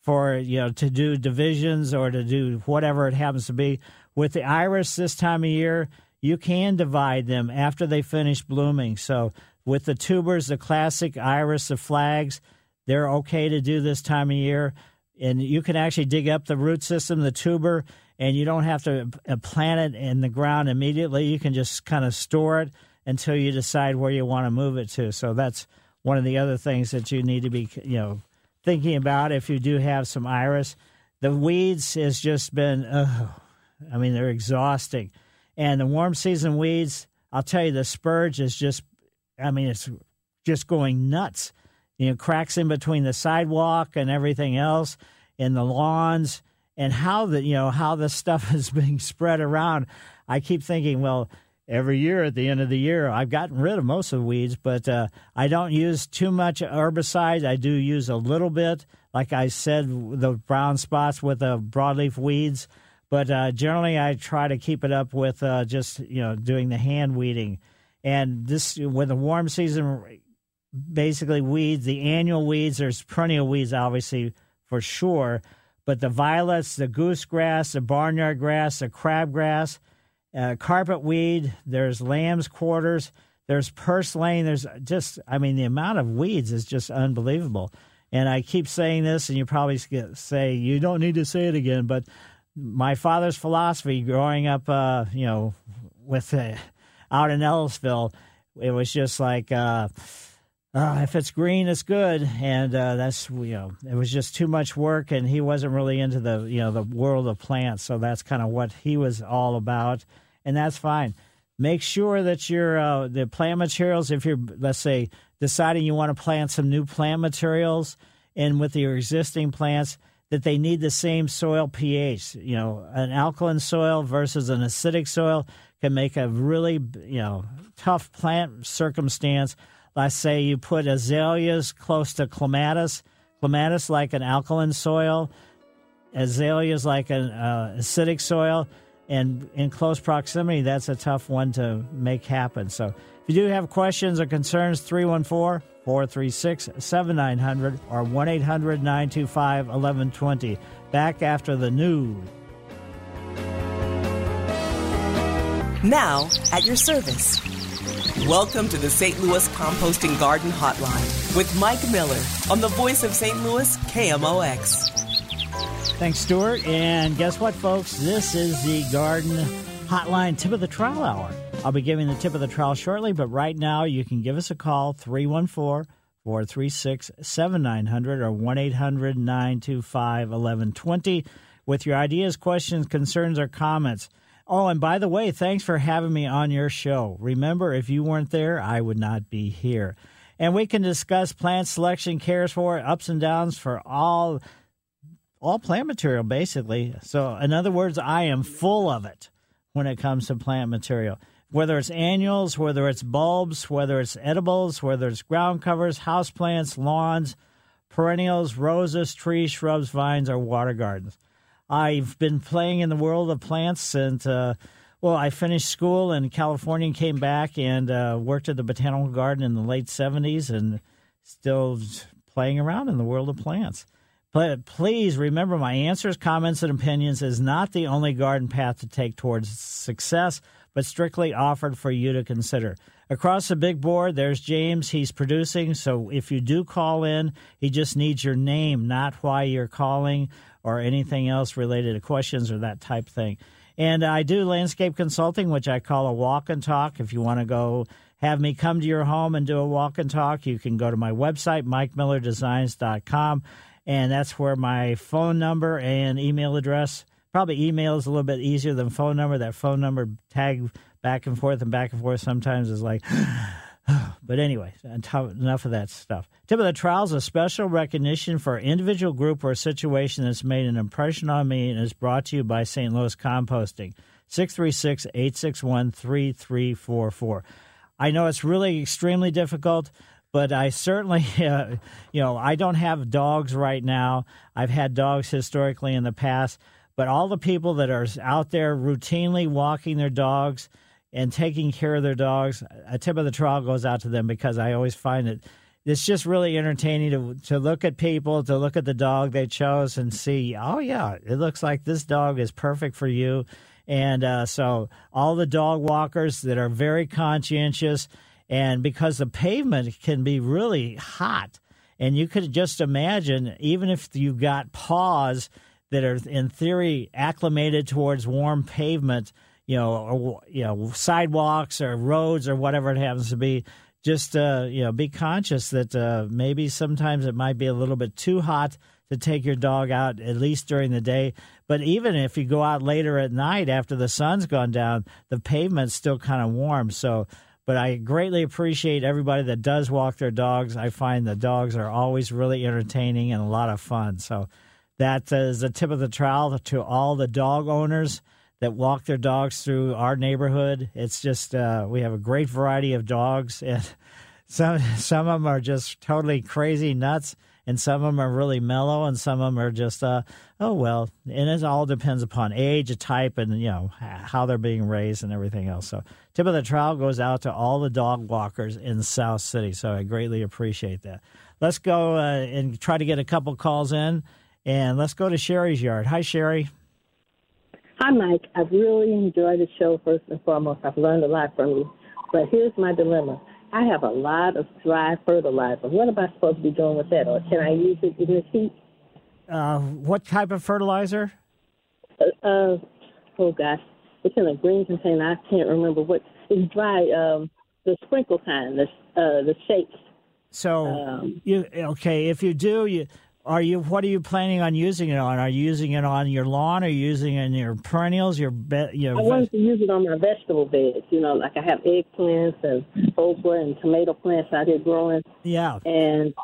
for, you know, to do divisions or to do whatever it happens to be. With the iris this time of year, you can divide them after they finish blooming. So with the tubers, the classic iris, the flags, they're okay to do this time of year. And you can actually dig up the root system, the tuber, and you don't have to plant it in the ground immediately. You can just kind of store it until you decide where you want to move it to. So that's one of the other things that you need to be, you know, thinking about if you do have some iris. The weeds has just been, uh, I mean, they're exhausting. And the warm season weeds, I'll tell you, the spurge is just, I mean, it's just going nuts. You know, cracks in between the sidewalk and everything else, in the lawns, and how the, you know, how this stuff is being spread around. I keep thinking, well, every year at the end of the year, I've gotten rid of most of the weeds, but uh, I don't use too much herbicide. I do use a little bit, like I said, the brown spots with the broadleaf weeds. But uh, generally, I try to keep it up with uh, just, you know, doing the hand weeding. And this, with the warm season, basically weeds, the annual weeds, there's perennial weeds, obviously, for sure. But the violets, the goosegrass, the barnyard grass, the crabgrass, uh, carpet weed, there's lamb's quarters, there's purslane. There's just, I mean, the amount of weeds is just unbelievable. And I keep saying this, and you probably say, you don't need to say it again, but my father's philosophy growing up, uh, you know, with uh, out in Ellisville, it was just like, uh, Uh, if it's green, it's good, and uh, that's, you know, it was just too much work, and he wasn't really into the, you know, the world of plants, so that's kind of what he was all about, and that's fine. Make sure that your uh, the plant materials, if you're, let's say, deciding you want to plant some new plant materials, and with your existing plants, that they need the same soil pH. You know, an alkaline soil versus an acidic soil can make a really, you know, tough plant circumstance. Let's say you put azaleas close to clematis, clematis like an alkaline soil, azaleas like an uh, acidic soil, and in close proximity, that's a tough one to make happen. So if you do have questions or concerns, three one four, four three six, seven nine zero zero or one eight hundred, nine two five, one one two zero. Back after the news. Now, at your service. Welcome to the Saint Louis Composting Garden Hotline with Mike Miller on the voice of Saint Louis, K M O X. Thanks, Stuart. And guess what, folks? This is the Garden Hotline Tip of the Trowel Hour. I'll be giving the tip of the trowel shortly, but right now you can give us a call, three one four, four three six, seven nine zero zero or one eight hundred, nine two five, one one two zero with your ideas, questions, concerns, or comments. Oh, and by the way, thanks for having me on your show. Remember, if you weren't there, I would not be here. And we can discuss plant selection, cares for, ups and downs for all all plant material, basically. So, in other words, I am full of it when it comes to plant material. Whether it's annuals, whether it's bulbs, whether it's edibles, whether it's ground covers, houseplants, lawns, perennials, roses, trees, shrubs, vines, or water gardens. I've been playing in the world of plants since, uh, well, I finished school in California and came back and uh, worked at the Botanical Garden in the late seventies and still playing around in the world of plants. But please remember, my answers, comments, and opinions is not the only garden path to take towards success, but strictly offered for you to consider. Across the big board, there's James. He's producing, so if you do call in, he just needs your name, not why you're calling or anything else related to questions or that type thing. And I do landscape consulting, which I call a walk and talk. If you want to go have me come to your home and do a walk and talk, you can go to my website, mike miller designs dot com, and that's where my phone number and email address, probably email is a little bit easier than phone number. That phone number tag back and forth and back and forth sometimes is like, but anyway, enough of that stuff. Tip of the Trowel is a special recognition for an individual, group, or a situation that's made an impression on me and is brought to you by Saint Louis Composting, six three six, eight six one, three three four four. I know it's really extremely difficult, but I certainly, uh, you know, I don't have dogs right now. I've had dogs historically in the past, but all the people that are out there routinely walking their dogs and taking care of their dogs, a tip of the trowel goes out to them because I always find it it's just really entertaining to to look at people, to look at the dog they chose and see, oh, yeah, it looks like this dog is perfect for you. And uh, so all the dog walkers that are very conscientious, and because the pavement can be really hot, and you could just imagine, even if you got paws that are in theory acclimated towards warm pavement, you know, or, you know, sidewalks or roads or whatever it happens to be, just uh, you know, be conscious that uh, maybe sometimes it might be a little bit too hot to take your dog out, at least during the day. But even if you go out later at night after the sun's gone down, the pavement's still kind of warm. So, but I greatly appreciate everybody that does walk their dogs. I find the dogs are always really entertaining and a lot of fun. So that is the tip of the trowel to all the dog owners that walk their dogs through our neighborhood. It's just uh, we have a great variety of dogs, and some some of them are just totally crazy nuts, and some of them are really mellow, and some of them are just uh, oh well. And it all depends upon age, type, and you know how they're being raised and everything else. So tip of the trowel goes out to all the dog walkers in South City. So I greatly appreciate that. Let's go uh, and try to get a couple calls in, and let's go to Sherry's yard. Hi, Sherry. Hi, Mike. I've really enjoyed the show, first and foremost. I've learned a lot from you. But here's my dilemma. I have a lot of dry fertilizer. What am I supposed to be doing with that? Or can I use it in this heat? Uh, what type of fertilizer? Uh, uh, oh, gosh. It's in a green container. I can't remember what. It's dry, um, the sprinkle kind, the, uh, the shakes. So, um, you okay, if you do, you... Are you? What are you planning on using it on? Are you using it on your lawn? Are you using it in your perennials? Your be, your I wanted to use it on my vegetable beds. You know, like I have eggplants and okra and tomato plants out here growing. Yeah. And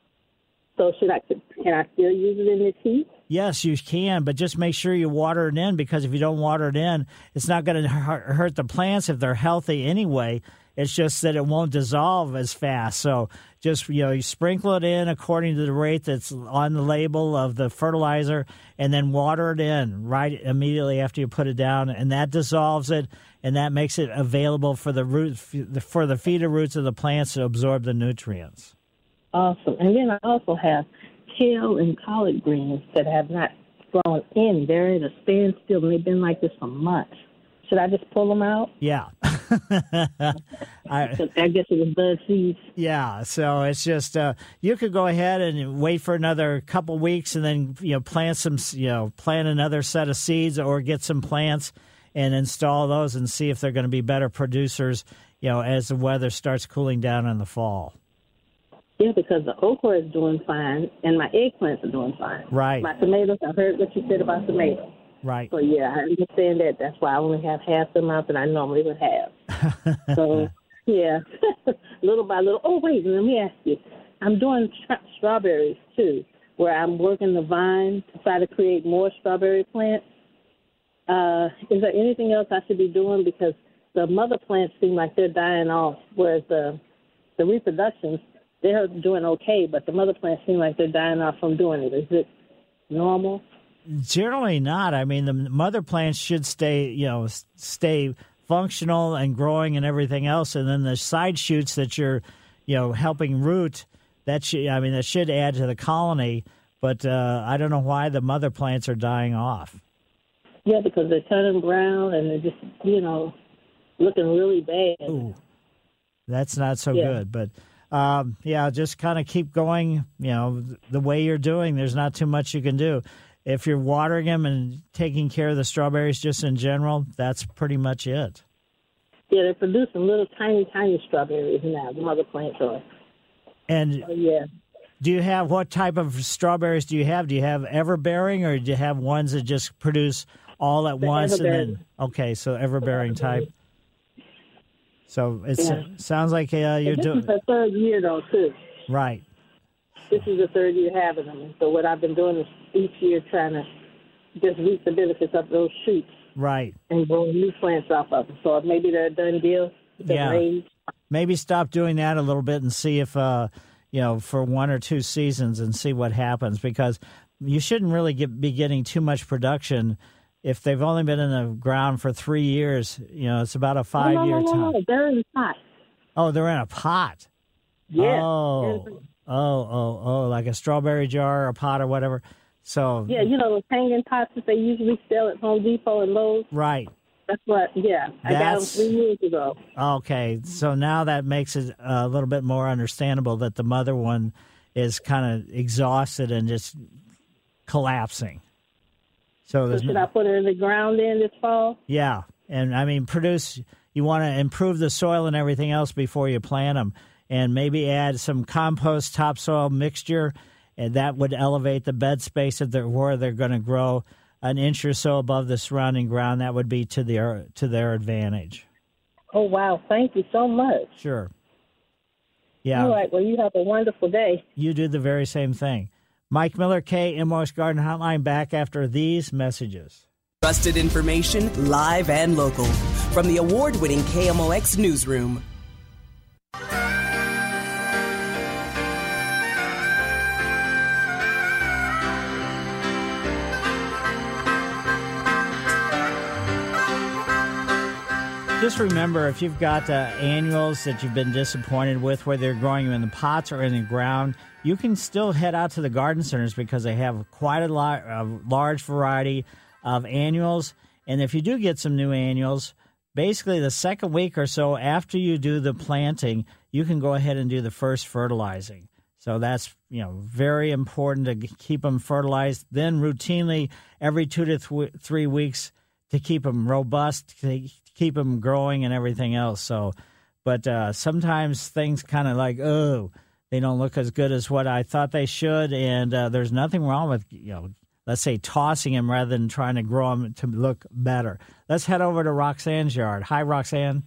so, should I? Can I still use it in this heat? Yes, you can, but just make sure you water it in, because if you don't water it in, it's not going to hurt the plants if they're healthy anyway. It's just that it won't dissolve as fast. So just, you know, you sprinkle it in according to the rate that's on the label of the fertilizer, and then water it in right immediately after you put it down, and that dissolves it, and that makes it available for the root for the feeder roots of the plants to absorb the nutrients. Awesome. And then I also have kale and collard greens that have not grown in. They're at a standstill, and they've been like this for months. Should I just pull them out? Yeah. I, I guess it was bud seeds. Yeah, so it's just uh, you could go ahead and wait for another couple weeks, and then you know plant some, you know, plant another set of seeds, or get some plants and install those and see if they're going to be better producers, you know, as the weather starts cooling down in the fall. Yeah, because the okra is doing fine, and my eggplants are doing fine. Right. My tomatoes, I heard what you said about tomatoes. Right. So, yeah, I understand that. That's why I only have half the amount that I normally would have. So, yeah, little by little. Oh, wait, let me ask you. I'm doing tra- strawberries, too, where I'm working the vine to try to create more strawberry plants. Uh, is there anything else I should be doing? Because the mother plants seem like they're dying off, whereas the, the reproductions, they're doing okay, but the mother plants seem like they're dying off from doing it. Is it normal? Generally not. I mean, the mother plants should stay, you know, stay functional and growing and everything else, and then the side shoots that you're, you know, helping root, that should, I mean, that should add to the colony. But uh, I don't know why the mother plants are dying off. Yeah, because they're turning brown and they're just, you know, looking really bad. Ooh, that's not so yeah. good. But um, yeah, just kind of keep going. You know, the way you're doing. There's not too much you can do. If you're watering them and taking care of the strawberries just in general, that's pretty much it. Yeah, they're producing little tiny, tiny strawberries now, the mother plants are. And oh, yeah. Do you have, what type of strawberries do you have? Do you have ever-bearing, or do you have ones that just produce all at the once? And then okay, so ever-bearing type. So it yeah. sounds like uh, you're doing. This is the third year, though, too. Right. This is the third year having them. So what I've been doing is each year trying to just reap the benefits of those shoots. Right. And grow new plants off of them. So maybe they're a done deal. Yeah. Raised. Maybe stop doing that a little bit and see if, uh, you know, for one or two seasons and see what happens, because you shouldn't really get, be getting too much production if they've only been in the ground for three years. You know, it's about a five-year no, no, no, time. No, they're in a pot. Oh, they're in a pot. Yeah. Oh, oh, oh, oh, like a strawberry jar or a pot or whatever. So Yeah, you know those hanging pots that they usually sell at Home Depot and Lowe's? Right. That's what, yeah. I got them That's- three years ago. Okay, so now that makes it a little bit more understandable that the mother one is kind of exhausted and just collapsing. So So there's should no, I put it in the ground then this fall? yeah, and I mean produce. You want to improve the soil and everything else before you plant them, and maybe add some compost topsoil mixture, and that would elevate the bed space of the, where they're going to grow an inch or so above the surrounding ground. That would be to their to their advantage. Oh, wow. Thank you so much. Sure. Yeah. All right. Well, you have a wonderful day. You do the very same thing. Mike Miller, K M O X Garden Hotline, back after these messages. Trusted information, live and local. From the award-winning K M O X Newsroom. Just remember, if you've got uh, annuals that you've been disappointed with, whether you're growing them in the pots or in the ground, you can still head out to the garden centers because they have quite a, lot, a large variety of annuals. And if you do get some new annuals, basically the second week or so after you do the planting, you can go ahead and do the first fertilizing. So that's, you know, very important to keep them fertilized. Then routinely every two to th- three weeks to keep them robust, to keep them growing and everything else. So, but uh, sometimes things kind of like, oh, they don't look as good as what I thought they should. And uh, there's nothing wrong with, you know, let's say tossing them rather than trying to grow them to look better. Let's head over to Roxanne's yard. Hi, Roxanne.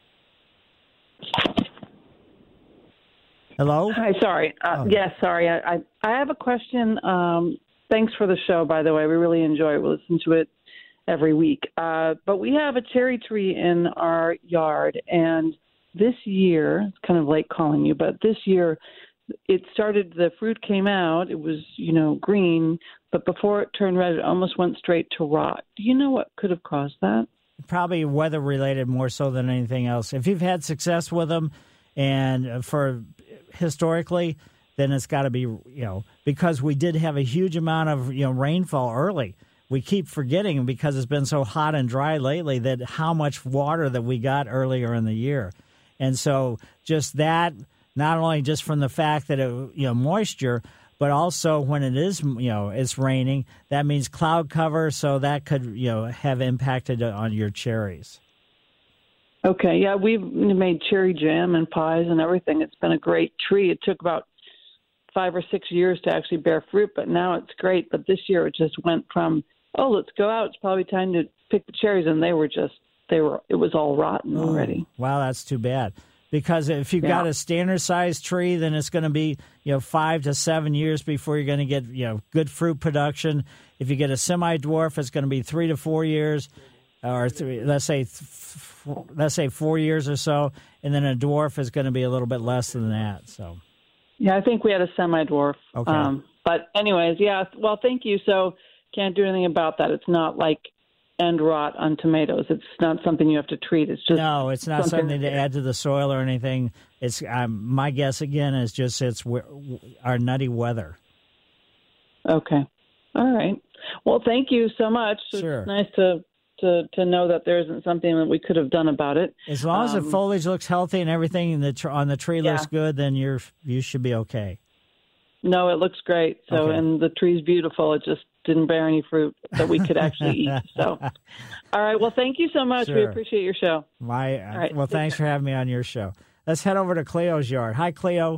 Hello? Hi, sorry. Uh, Oh. Yes, sorry. I, I I have a question. Um, thanks for the show, by the way. We really enjoy it. We listen to it every week. Uh, but we have a cherry tree in our yard, and this year, it's kind of late calling you, but this year it started, the fruit came out. It was, you know, green, but before it turned red, it almost went straight to rot. Do you know what could have caused that? Probably weather related more so than anything else. If you've had success with them and for historically, then it's got to be, you know, because we did have a huge amount of, you know, rainfall early. We keep forgetting because it's been so hot and dry lately that how much water that we got earlier in the year. And so just that, not only just from the fact that it, you know, moisture, but also when it is, you know, it's raining, that means cloud cover. So that could, you know, have impacted on your cherries. Okay, yeah, we've made cherry jam and pies and everything. It's been a great tree. It took about five or six years to actually bear fruit, but now it's great. But this year it just went from, oh, let's go out. It's probably time to pick the cherries, and they were just, they were, it was all rotten already. Wow, that's too bad. Because if you've Yeah. got a standard sized tree, then it's going to be, you know, five to seven years before you're going to get, you know, good fruit production. If you get a semi dwarf, it's going to be three to four years, or three, let's say, th- let's say four years or so, and then a dwarf is going to be a little bit less than that. So, Yeah, I think we had a semi-dwarf. Okay. Um, but anyways, yeah, well, thank you. So can't do anything about that. It's not like end rot on tomatoes. It's not something you have to treat. It's just no, it's not something, to add to the soil or anything. It's um, my guess again is just it's w- our nutty weather. Okay. All right. Well, thank you so much. Sure. It's nice to, to, to know that there isn't something that we could have done about it. As long as the Um, foliage looks healthy and everything in the tr- on the tree looks Yeah. good, then you're you should be okay. No, it looks great. So, Okay. and the tree's beautiful. It just didn't bear any fruit that we could actually eat. So, all right. Well, thank you so much. We Sure. appreciate your show. My All right, well, take thanks for having me on your show. Let's head over to Cleo's yard. Hi, Cleo.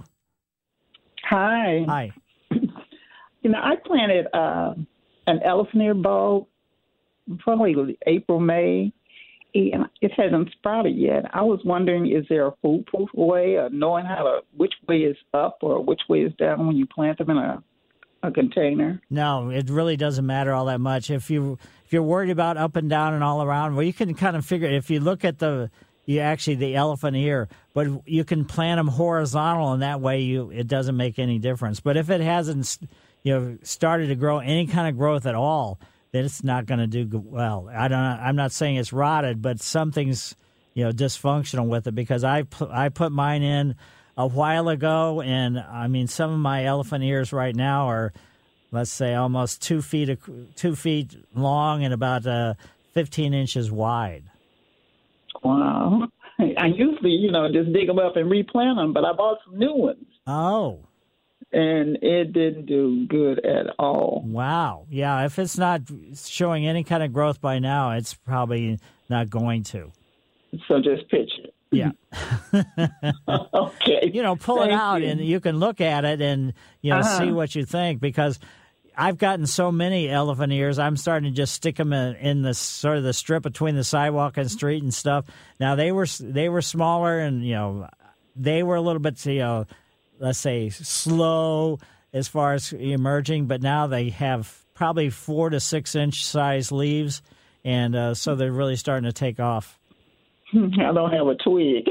Hi. Hi. You know, I planted uh, an elephant ear bulb probably April, May, and it hasn't sprouted yet. I was wondering, is there a foolproof way of knowing how to which way is up or which way is down when you plant them in a a container? No, it really doesn't matter all that much. If you if you're worried about up and down and all around, well, you can kind of figure. If you look at the you actually the elephant ear, but you can plant them horizontal, and that way you it doesn't make any difference. But if it hasn't, you know, started to grow any kind of growth at all, then it's not going to do g- well. I don't. I'm not saying it's rotted, but something's, you know, dysfunctional with it because I pu- I put mine in a while ago, and I mean, some of my elephant ears right now are, let's say, almost two feet two feet long and about uh, fifteen inches wide. Wow. I usually, you know, just dig them up and replant them, but I bought some new ones. Oh. And it didn't do good at all. Wow. Yeah, if it's not showing any kind of growth by now, it's probably not going to. So just pitch it. Yeah. Okay. You know, pull Thank it out you. and you can look at it and, you know, Uh-huh. see what you think, because I've gotten so many elephant ears, I'm starting to just stick them in, in the sort of the strip between the sidewalk and street and stuff. Now, they were they were smaller and, you know, they were a little bit, you know, let's say slow as far as emerging, but now they have probably four to six inch size leaves, and uh, so they're really starting to take off. I don't have a twig.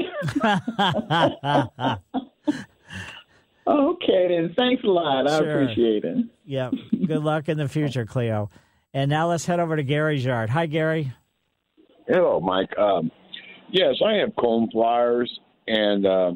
Okay, then. Thanks a lot. I Sure. appreciate it. Yeah. Good luck in the future, Cleo. And now let's head over to Gary's yard. Hi, Gary. Hello, Mike. Um, yes, I have cone flyers, and uh,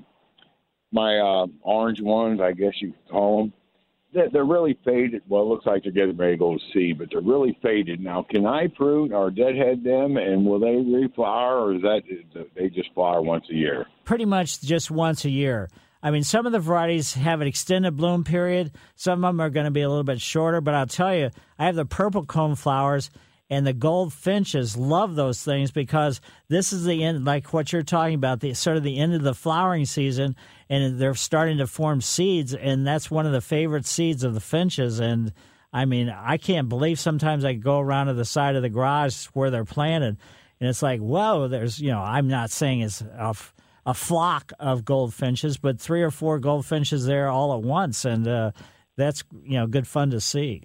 my uh, orange ones, I guess you could call them, they're, they're really faded. Well, it looks like they're getting ready to go to seed, but they're really faded. Now, can I prune or deadhead them, and will they reflower, or is that they just flower once a year? Pretty much just once a year. I mean, some of the varieties have an extended bloom period. Some of them are going to be a little bit shorter, but I'll tell you, I have the purple cone flowers, and the gold finches love those things because this is the end, like what you're talking about, the sort of the end of the flowering season, and they're starting to form seeds, and that's one of the favorite seeds of the finches. And, I mean, I can't believe sometimes I go around to the side of the garage where they're planted, and it's like, whoa, there's, you know, I'm not saying it's a, a flock of goldfinches, but three or four goldfinches there all at once, and uh, that's, you know, good fun to see.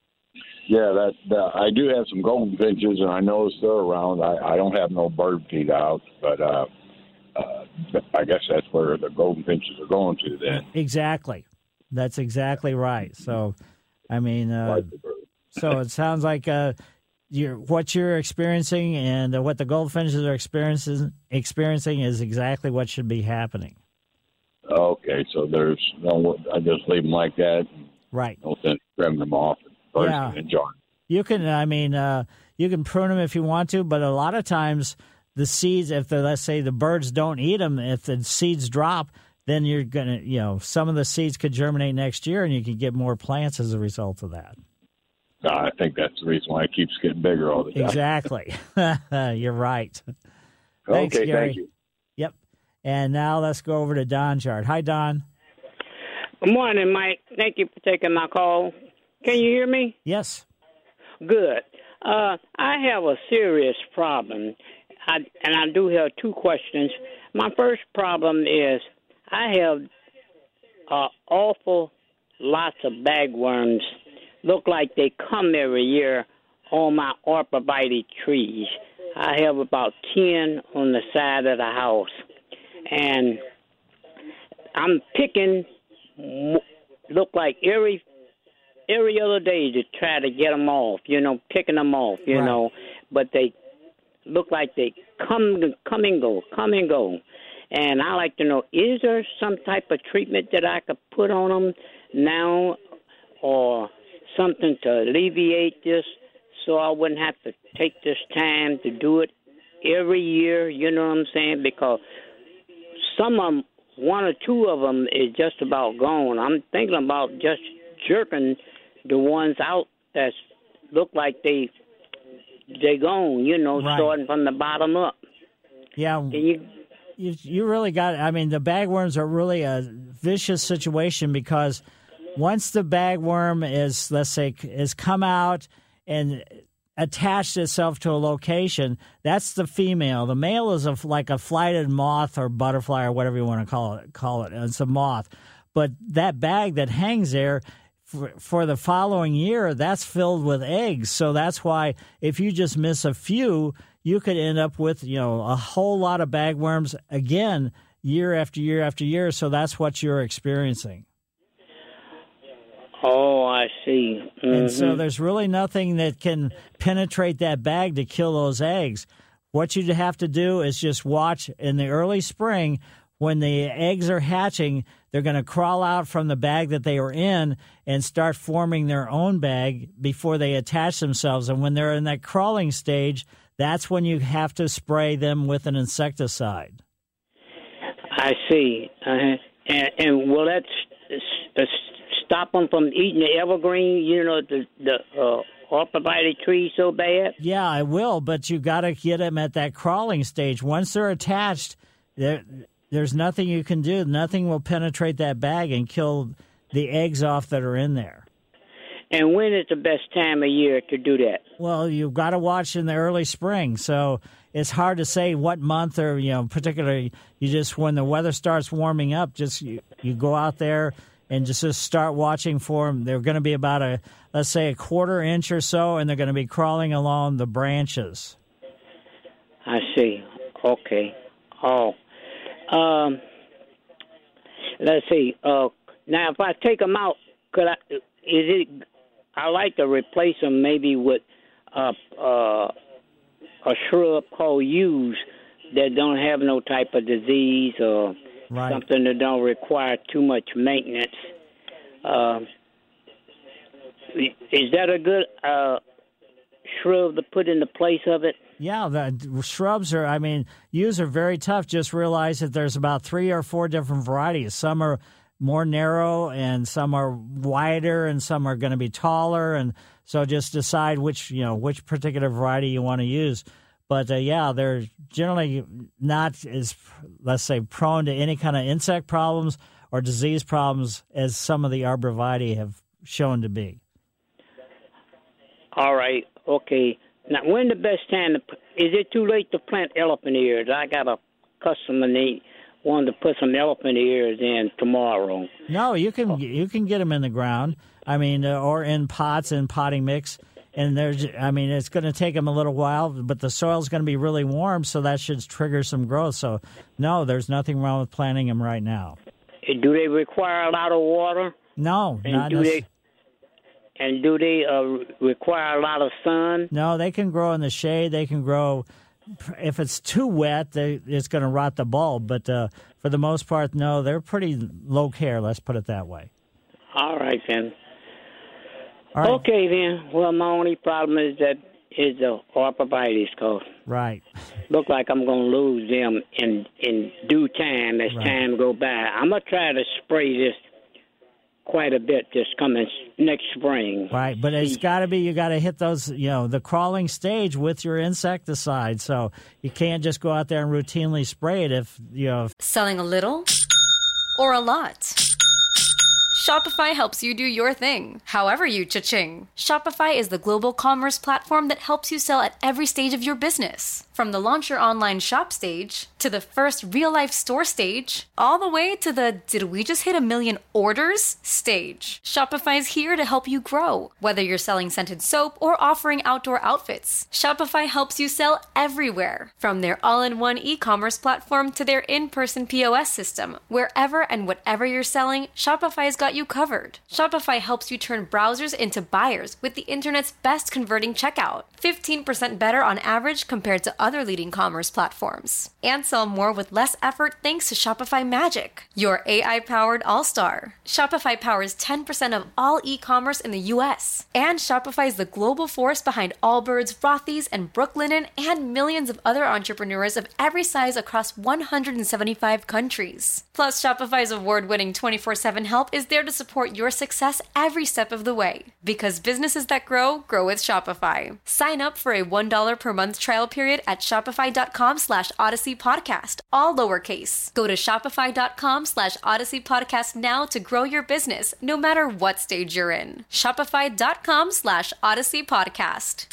Yeah, that uh, I do have some golden finches, and I noticed they're around. I, I don't have no bird feed out, but uh, uh, I guess that's where the golden finches are going to then. Exactly. That's exactly right. So, I mean, uh, so it sounds like uh, you're, what you're experiencing and uh, what the goldfinches are experiencing, experiencing is exactly what should be happening. Okay, so there's no, I just leave them like that. Right. No sense trimming them off. And Yeah. enjoy. You can, I mean, uh, you can prune them if you want to, but a lot of times the seeds, if the, let's say the birds don't eat them, if the seeds drop, then you're going to, you know, some of the seeds could germinate next year and you could get more plants as a result of that. No, I think that's the reason why it keeps getting bigger all the time. Exactly. You're right. Thanks, Okay, Gary. thank you. Yep. And now let's go over to Don's yard. Hi, Don. Good morning, Mike. Thank you for taking my call. Can you hear me? Yes. Good. Uh, I have a serious problem, I, and I do have two questions. My first problem is I have uh, awful lots of bagworms. Look like they come every year on my arborvitae trees. I have about ten on the side of the house, and I'm picking, look like every every other day to try to get them off, you know, picking them off, you Right. know, but they look like they come come and go, come and go. And I like to know, is there some type of treatment that I could put on them now or something to alleviate this so I wouldn't have to take this time to do it every year, you know what I'm saying? Because some of them, one or two of them is just about gone. I'm thinking about just jerking the ones out that look like they they gone, you know, Right. starting from the bottom up. Yeah. Can you You, you really got, I mean, the bagworms are really a vicious situation because once the bagworm is, let's say, is come out and attached itself to a location, that's the female. The male is a, like a flighted moth or butterfly or whatever you want to call it. Call it. It's a moth. But that bag that hangs there for, for the following year, that's filled with eggs. So that's why if you just miss a few, you could end up with, you know, a whole lot of bagworms again, year after year after year. So that's what you're experiencing. Oh, I see. Mm-hmm. And so there's really nothing that can penetrate that bag to kill those eggs. What you'd have to do is just watch in the early spring, when the eggs are hatching, they're going to crawl out from the bag that they were in and start forming their own bag before they attach themselves. And when they're in that crawling stage, that's when you have to spray them with an insecticide. I see. Uh-huh. And, and will that s- s- stop them from eating the evergreen, you know, the, the uh, arborvitae tree so bad? Yeah, I will, but you got to get them at that crawling stage. Once they're attached, there, there's nothing you can do. Nothing will penetrate that bag and kill the eggs off that are in there. And when is the best time of year to do that? Well, you've got to watch in the early spring, so it's hard to say what month or, you know, particularly you just, when the weather starts warming up, just you, you go out there and just, just start watching for them. They're going to be about a, let's say, a quarter inch or so, and they're going to be crawling along the branches. I see. Okay. Oh. Um, let's see. Uh, now, if I take them out, could I, is it, I like to replace them maybe with uh, uh, a shrub called yews that don't have no type of disease or right. something that don't require too much maintenance. Uh, is that a good uh, shrub to put in the place of it? Yeah, the shrubs are, I mean, yews are very tough. Just realize that there's about three or four different varieties. Some are more narrow and some are wider and some are going to be taller. And so just decide which, you know, which particular variety you want to use. But, uh, yeah, they're generally not as, let's say, prone to any kind of insect problems or disease problems as some of the arborvitae have shown to be. All right. Okay. Now, when the best time to, is it too late to plant elephant ears? I got a customer need wanted to put some elephant ears in tomorrow. No, you can you can get them in the ground. I mean, uh, or in pots and potting mix. And there's, I mean, it's going to take them a little while, but the soil's going to be really warm, so that should trigger some growth. So, no, there's nothing wrong with planting them right now. Do they require a lot of water? No, and not do necessarily. they? And do they uh, require a lot of sun? No, they can grow in the shade. They can grow. If it's too wet, they, it's going to rot the bulb. But uh, for the most part, no, they're pretty low care. Let's put it that way. All right, then. All right. Okay, then. Well, my only problem is that is the arborvitae cause. Right. Look like I'm going to lose them in in due time as right. time go by. I'm going to try to spray this quite a bit this coming next spring. Right, but it's got to be, you got to hit those, you know, the crawling stage with your insecticide. So you can't just go out there and routinely spray it if, you know. If Selling a little or a lot? Shopify helps you do your thing, however you cha-ching. Shopify is the global commerce platform that helps you sell at every stage of your business. From the launch your online shop stage, to the first real-life store stage, all the way to the did we just hit a million orders stage. Shopify's here to help you grow. Whether you're selling scented soap or offering outdoor outfits, Shopify helps you sell everywhere. From their all-in-one e-commerce platform to their in-person P O S system, wherever and whatever you're selling, Shopify's got you covered. Shopify helps you turn browsers into buyers with the internet's best converting checkout. fifteen percent better on average compared to other leading commerce platforms. And sell more with less effort thanks to Shopify Magic, your A I-powered all-star. Shopify powers ten percent of all e-commerce in the U S. And Shopify is the global force behind Allbirds, Rothy's, and Brooklinen, and millions of other entrepreneurs of every size across one hundred seventy-five countries. Plus, Shopify's award-winning twenty-four seven help is there to support your success every step of the way. Because businesses that grow, grow with Shopify. Sign up for a one dollar per month trial period at shopify.com slash Odyssey Podcast, all lowercase. Go to shopify.com slash Odyssey Podcast now to grow your business, no matter what stage you're in. Shopify.com slash Odyssey Podcast.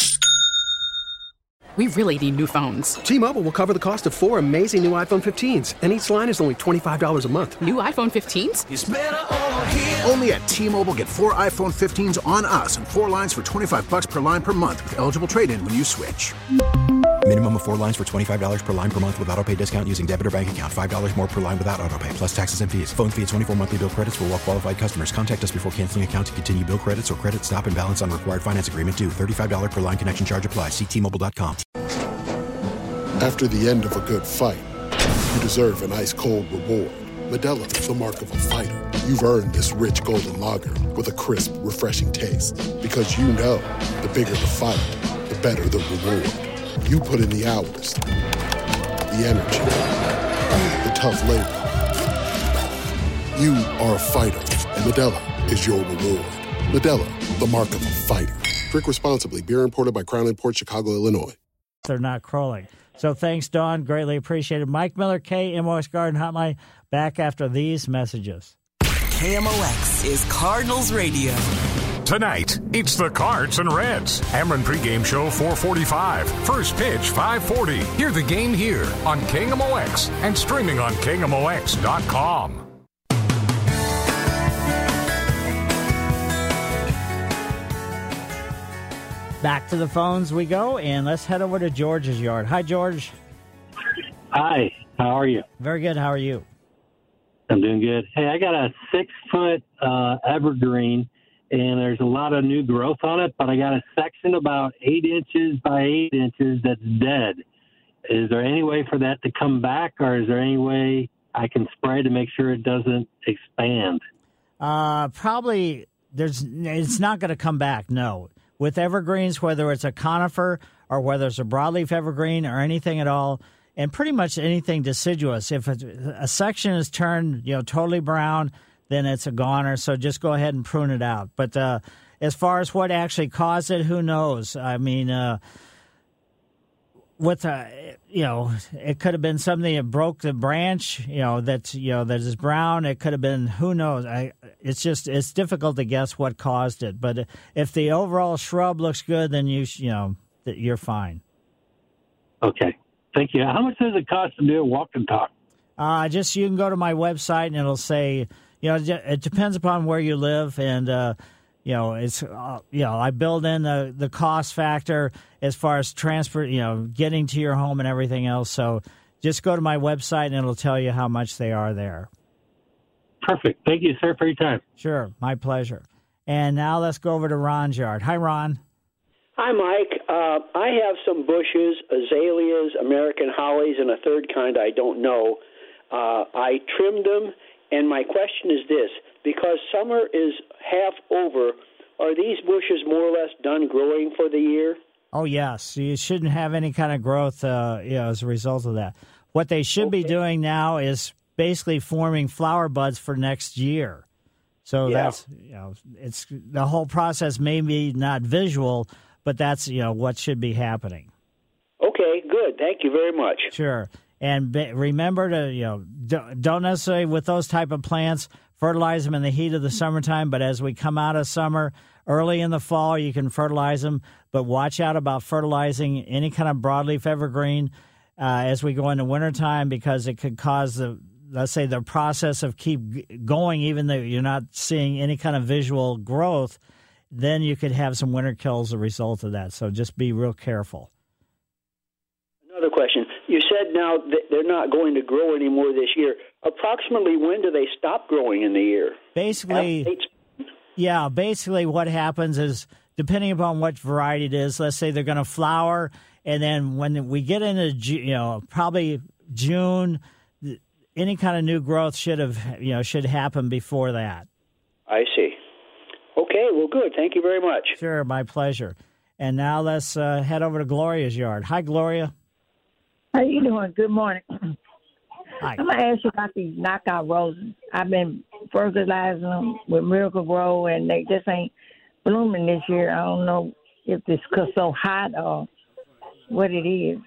We really need new phones. T-Mobile will cover the cost of four amazing new iPhone fifteens, and each line is only twenty-five dollars a month. New iPhone fifteens? It's better over here. Only at T-Mobile, get four iPhone fifteens on us and four lines for twenty-five bucks per line per month with eligible trade-in when you switch. Minimum of four lines for twenty-five dollars per line per month with autopay discount using debit or bank account. five dollars more per line without autopay, plus taxes and fees. Phone fee at twenty-four monthly bill credits for well-qualified customers. Contact us before canceling account to continue bill credits or credit stop and balance on required finance agreement due. thirty-five dollars per line connection charge applies. See T Mobile dot com. After the end of a good fight, you deserve an ice-cold reward. Modelo is the mark of a fighter. You've earned this rich golden lager with a crisp, refreshing taste. Because you know, the bigger the fight, the better the reward. You put in the hours, the energy, the tough labor. You are a fighter, and Modelo is your reward. Modelo, the mark of a fighter. Drink responsibly. Beer imported by Crown Imports, Chicago, Illinois. They're not crawling. So thanks, Dawn. Greatly appreciated. Mike Miller, K M O X Garden Hotline, back after these messages. K M O X is Cardinals Radio. Tonight, it's the Cards and Reds. Ameren pregame show four forty-five. First pitch five forty. Hear the game here on K M O X and streaming on K M O X dot com. Back to the phones we go, and let's head over to George's yard. Hi, George. Hi, how are you? Very good. How are you? I'm doing good. Hey, I got a six-foot uh, evergreen, and there's a lot of new growth on it, but I got a section about eight inches by eight inches that's dead. Is there any way for that to come back, or is there any way I can spray to make sure it doesn't expand? Uh, probably there's. It's not going to come back, no. With evergreens, whether it's a conifer or whether it's a broadleaf evergreen or anything at all, and pretty much anything deciduous, if a, a section is turned, you know, totally brown, then it's a goner. So just go ahead and prune it out. But uh, as far as what actually caused it, who knows? I mean, uh, with uh, you know, it could have been something that broke the branch, you know, that's you know that is brown. It could have been, who knows? I, it's just it's difficult to guess what caused it. But if the overall shrub looks good, then you you know that you're fine. Okay, thank you. How much does it cost to do a walk and talk? Uh, just you can go to my website and it'll say, you know, it depends upon where you live and. Uh, You know, it's uh, you know, I build in the, the cost factor as far as transfer, you know, getting to your home and everything else. So just go to my website and it'll tell you how much they are there. Perfect. Thank you, sir, for your time. Sure. My pleasure. And now let's go over to Ron's yard. Hi, Ron. Hi, Mike. Uh, I have some bushes, azaleas, American hollies, and a third kind I don't know. Uh, I trimmed them, and my question is this. Because summer is half over, are these bushes more or less done growing for the year? Oh, yes. You shouldn't have any kind of growth uh, you know, as a result of that. What they should okay. be doing now is basically forming flower buds for next year. So yeah. that's, you know, it's the whole process may be not visual, but that's, you know, what should be happening. Okay, good. Thank you very much. Sure. And be, remember to, you know, don't necessarily with those type of plants fertilize them in the heat of the summertime, but as we come out of summer, early in the fall, you can fertilize them. But watch out about fertilizing any kind of broadleaf evergreen uh, as we go into wintertime because it could cause the, let's say, the process of keep going, even though you're not seeing any kind of visual growth. Then you could have some winter kills as a result of that. So just be real careful. Another question. You said now that they're not going to grow anymore this year. Approximately when do they stop growing in the year? Basically, yeah, basically what happens is, depending upon what variety it is, let's say they're going to flower, and then when we get into, you know, probably June, any kind of new growth should have, you know, should happen before that. I see. Okay, well, good. Thank you very much. Sure, my pleasure. And now let's uh, head over to Gloria's yard. Hi, Gloria. How you doing? Good morning. Hi. I'm going to ask you about these knockout roses. I've been fertilizing them with Miracle Grow, and they just ain't blooming this year. I don't know if it's because so hot or what it is.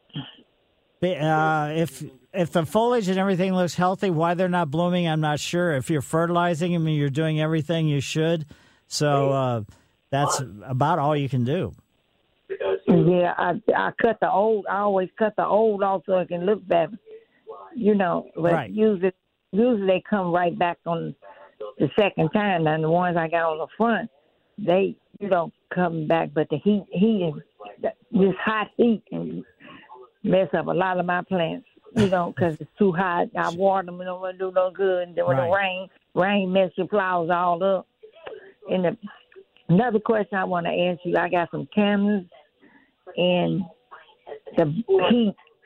Uh, if if the foliage and everything looks healthy, why they're not blooming, I'm not sure. If you're fertilizing them and you're doing everything you should, so uh, that's about all you can do. Yeah, I I cut the old. I always cut the old off so it can look better. You know, but right. usually usually they come right back on the second time. And the ones I got on the front, they you know come back, but the heat heat is this hot heat and mess up a lot of my plants. You know, because it's too hot. I water them and don't want to do no good. And then when right. the rain rain mess your flowers all up. And the, another question I want to ask you, I got some camas. And the heat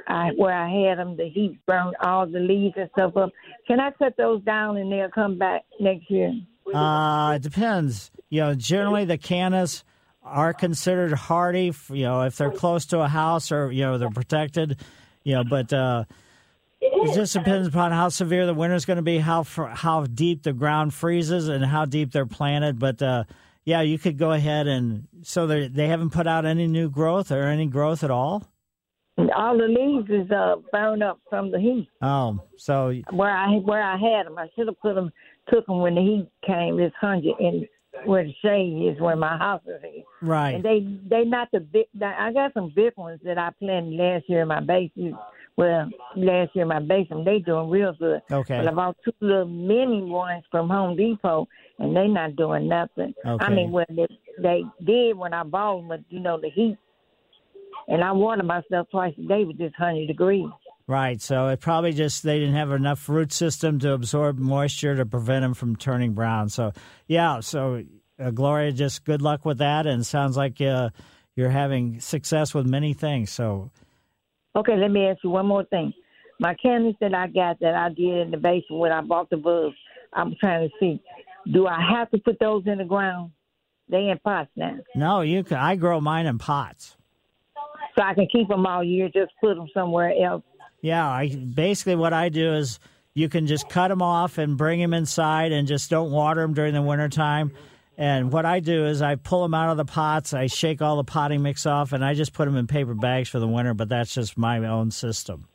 I where I had them, the heat burned all the leaves and stuff up. Can I cut those down and they'll come back next year? Uh, it depends. You know, generally the cannas are considered hardy, you know, if they're close to a house or, you know, they're protected, you know, but uh, it just depends upon how severe the winter's going to be, how how deep the ground freezes and how deep they're planted. But, uh, yeah, you could go ahead and, so they haven't put out any new growth or any growth at all? All the leaves is uh, burned up from the heat. Oh, so. Where I where I had them, I should have put them, took them when the heat came, this hundred, and where the shade is, where my house is. Right. And they they not the big. I got some big ones that I planted last year in my basement. Well, last year in my basement, they doing real good. Okay. But I bought two little mini ones from Home Depot, and they not doing nothing. Okay. I mean, well, they, they did when I bought them, but you know the heat. And I water myself twice a day with this one hundred degrees. Right, so it probably just they didn't have enough root system to absorb moisture to prevent them from turning brown. So, yeah, so uh, Gloria, just good luck with that, and it sounds like uh, you're having success with many things. So, okay, let me ask you one more thing. My candies that I got that I did in the basement when I bought the bulbs, I'm trying to see, do I have to put those in the ground? They in pots now. No, you can. I grow mine in pots. So I can keep them all year, just put them somewhere else. Yeah, I basically what I do is you can just cut them off and bring them inside and just don't water them during the wintertime. And what I do is I pull them out of the pots, I shake all the potting mix off, and I just put them in paper bags for the winter, but that's just my own system.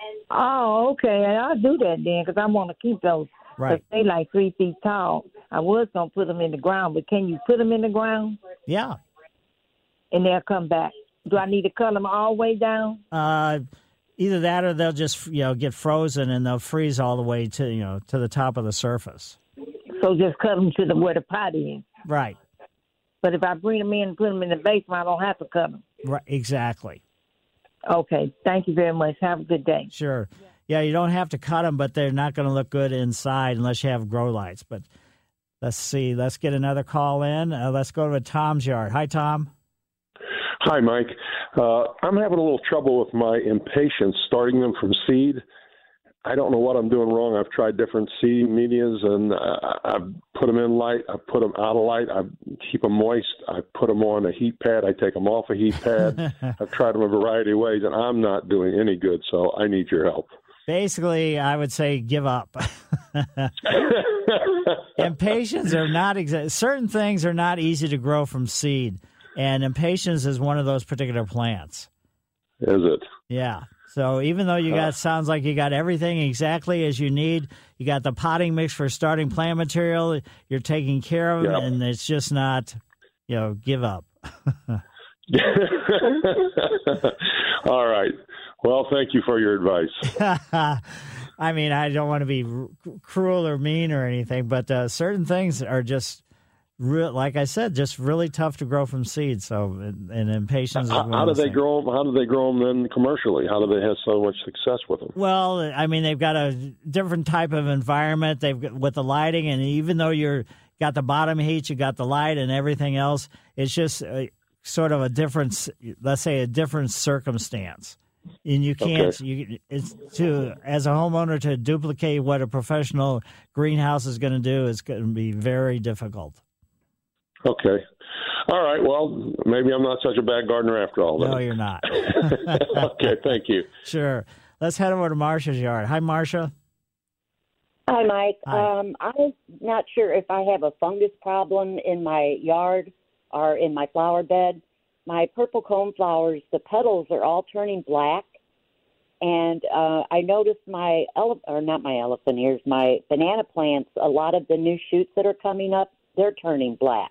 Oh, okay. And I'll do that then because I want to keep those. Right. They like three feet tall. I was going to put them in the ground, but can you put them in the ground? Yeah. And they'll come back. Do I need to cut them all the way down? Uh, either that or they'll just, you know, get frozen and they'll freeze all the way to, you know, to the top of the surface. So just cut them to the where the pot is. Right. But if I bring them in and put them in the basement, I don't have to cut them. Right. Exactly. Okay. Thank you very much. Have a good day. Sure. Yeah, you don't have to cut them, but they're not going to look good inside unless you have grow lights. But let's see. Let's get another call in. Uh, let's go to Tom's yard. Hi, Tom. Hi, Mike. Uh, I'm having a little trouble with my impatiens, starting them from seed. I don't know what I'm doing wrong. I've tried different seeding medias, and uh, I've put them in light. I put them out of light. I keep them moist. I put them on a heat pad. I take them off a heat pad. I've tried them a variety of ways, and I'm not doing any good, so I need your help. Basically, I would say give up. Impatiens are not exa- certain things are not easy to grow from seed, and impatiens is one of those particular plants. Is it? Yeah. So even though you got sounds like you got everything exactly as you need, you got the potting mix for starting plant material, you're taking care of them, yep. And it's just not, you know, give up. All right. Well, thank you for your advice. I mean, I don't want to be r- cruel or mean or anything, but uh, certain things are just, re- like I said, just really tough to grow from seed. So, and, and impatiens. How, how do they things. grow them? How do they grow them then commercially? How do they have so much success with them? Well, I mean, they've got a different type of environment. They've got, with the lighting, and even though you're got the bottom heat, you got the light and everything else. It's just a, sort of a different, let's say, a different circumstance. And you can't, okay. you, it's to as a homeowner to duplicate what a professional greenhouse is going to do is going to be very difficult. Okay. All right. Well, maybe I'm not such a bad gardener after all. Then. No, you're not. Okay. Thank you. Sure. Let's head over to Marcia's yard. Hi, Marcia. Hi, Mike. Hi. Um, I'm not sure if I have a fungus problem in my yard or in my flower bed. My purple cone flowers, the petals are all turning black, and uh, I noticed my ele- or not my elephant ears, my banana plants. A lot of the new shoots that are coming up, they're turning black.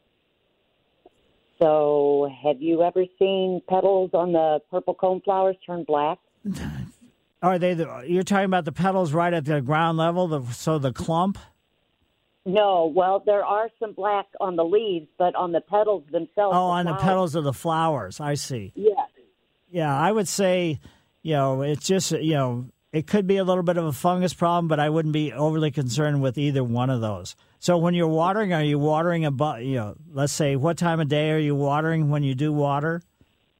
So, have you ever seen petals on the purple cone flowers turn black? Are they? The, you're talking about the petals right at the ground level, the, so the clump? No, well, there are some black on the leaves, but on the petals themselves. Oh, on the the petals of the flowers. I see. Yeah. Yeah, I would say, you know, it's just, you know, it could be a little bit of a fungus problem, but I wouldn't be overly concerned with either one of those. So when you're watering, are you watering about, you know, let's say, what time of day are you watering when you do water?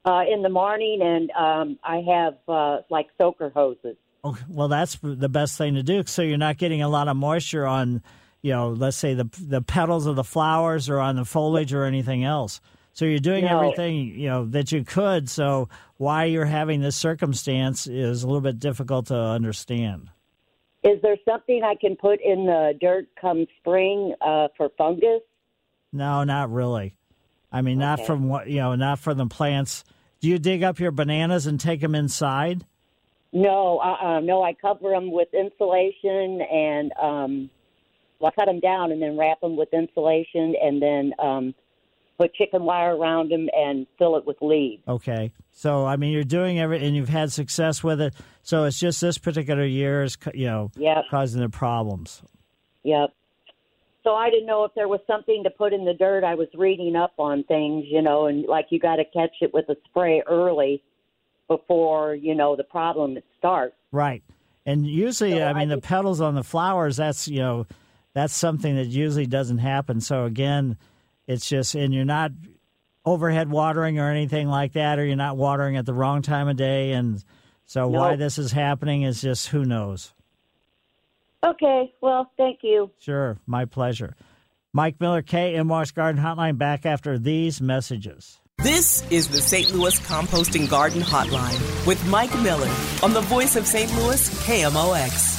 Uh, in the morning, and um, I have uh, like soaker hoses. Okay, well, that's the best thing to do. So you're not getting a lot of moisture on, you know, let's say the the petals of the flowers or on the foliage or anything else. So you're doing No. everything, you know, that you could. So why you're having this circumstance is a little bit difficult to understand. Is there something I can put in the dirt come spring uh, for fungus? No, not really. I mean, not Okay. from what, you know, not from the plants. Do you dig up your bananas and take them inside? No, uh-uh, no. I cover them with insulation and um, well, I cut them down and then wrap them with insulation and then um, put chicken wire around them and fill it with leaves. Okay. So, I mean, you're doing everything, and you've had success with it. So it's just this particular year is, you know, Yep. causing the problems. Yep. So I didn't know if there was something to put in the dirt. I was reading up on things, you know, and like you got to catch it with a spray early before, you know, the problem starts. Right. And usually, So I mean, I the petals on the flowers, that's, you know, that's something that usually doesn't happen. So, again, it's just, and you're not overhead watering or anything like that, or you're not watering at the wrong time of day. And so No. why this is happening is just who knows. Okay. Well, thank you. Sure. My pleasure. Mike Miller, K M O X Garden Hotline, back after these messages. This is the Saint Louis Composting Garden Hotline with Mike Miller on the voice of Saint Louis, K M O X.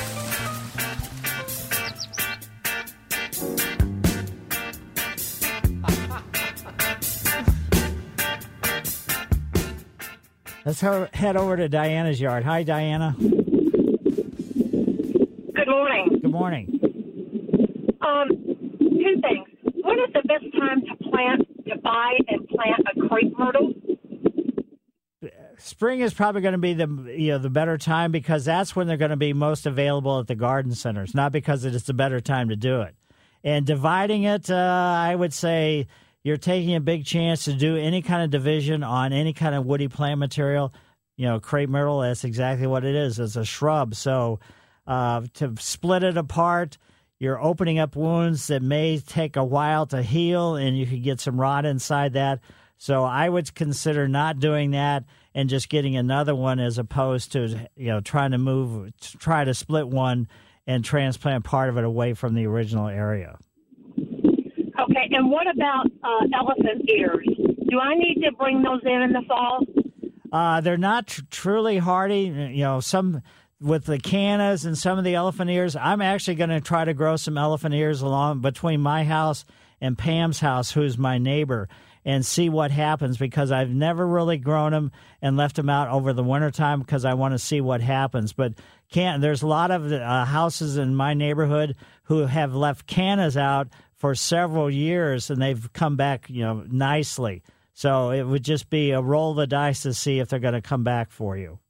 Let's he- head over to Diana's yard. Hi, Diana. Good morning. Good morning. Um, two things. When is the best time to plant, to buy and plant a crepe myrtle? Spring is probably going to be the you know the better time because that's when they're going to be most available at the garden centers, not because it is the better time to do it. And dividing it, uh, I would say you're taking a big chance to do any kind of division on any kind of woody plant material. You know, crepe myrtle, that's exactly what it is. It's a shrub. So uh, to split it apart, you're opening up wounds that may take a while to heal, and you could get some rot inside that. So I would consider not doing that and just getting another one as opposed to, you know, trying to move, try to split one and transplant part of it away from the original area. Okay, and what about uh, elephant ears? Do I need to bring those in in the fall? Uh, they're not tr- truly hardy. You know, some with the cannas and some of the elephant ears. I'm actually going to try to grow some elephant ears along between my house and Pam's house, who's my neighbor, and see what happens because I've never really grown them and left them out over the wintertime because I want to see what happens. But can there's a lot of uh, houses in my neighborhood who have left cannas out for several years, and they've come back, you know, nicely. So it would just be a roll of the dice to see if they're going to come back for you.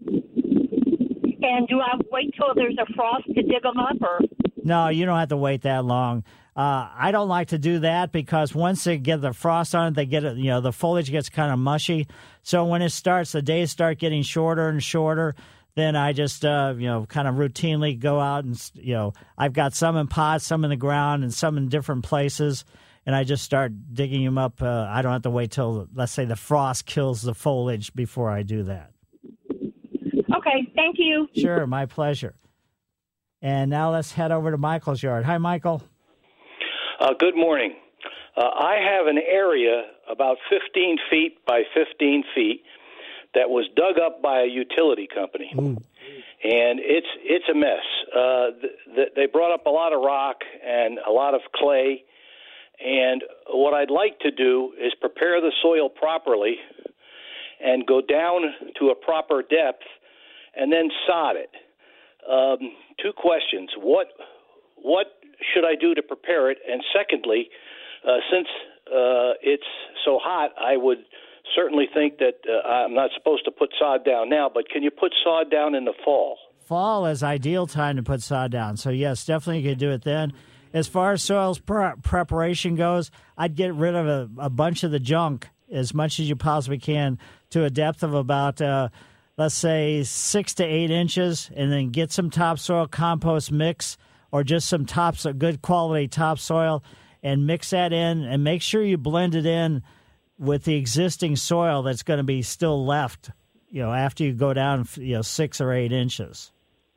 And do I wait till there's a frost to dig them up, or? No, you don't have to wait that long. Uh, I don't like to do that because once they get the frost on it, they get it, you know, the foliage gets kind of mushy. So when it starts, the days start getting shorter and shorter. Then I just, uh, you know, kind of routinely go out and, you know, I've got some in pots, some in the ground, and some in different places. And I just start digging them up. Uh, I don't have to wait till, let's say, the frost kills the foliage before I do that. Okay, thank you. Sure, my pleasure. And now let's head over to Michael's yard. Hi, Michael. Uh, good morning. Uh, I have an area about fifteen feet by fifteen feet that was dug up by a utility company, Ooh. and it's it's a mess. Uh, th- th- they brought up a lot of rock and a lot of clay, and what I'd like to do is prepare the soil properly and go down to a proper depth and then sod it. Um, two questions. What what should I do to prepare it? And secondly, uh, since uh, it's so hot, I would certainly think that uh, I'm not supposed to put sod down now, but can you put sod down in the fall? Fall is ideal time to put sod down. So, yes, definitely you could do it then. As far as soil's pre- preparation goes, I'd get rid of a, a bunch of the junk as much as you possibly can to a depth of about, uh, let's say, six to eight inches, and then get some topsoil compost mix or just some tops, good quality topsoil, and mix that in and make sure you blend it in with the existing soil that's going to be still left, you know, after you go down, you know, six or eight inches.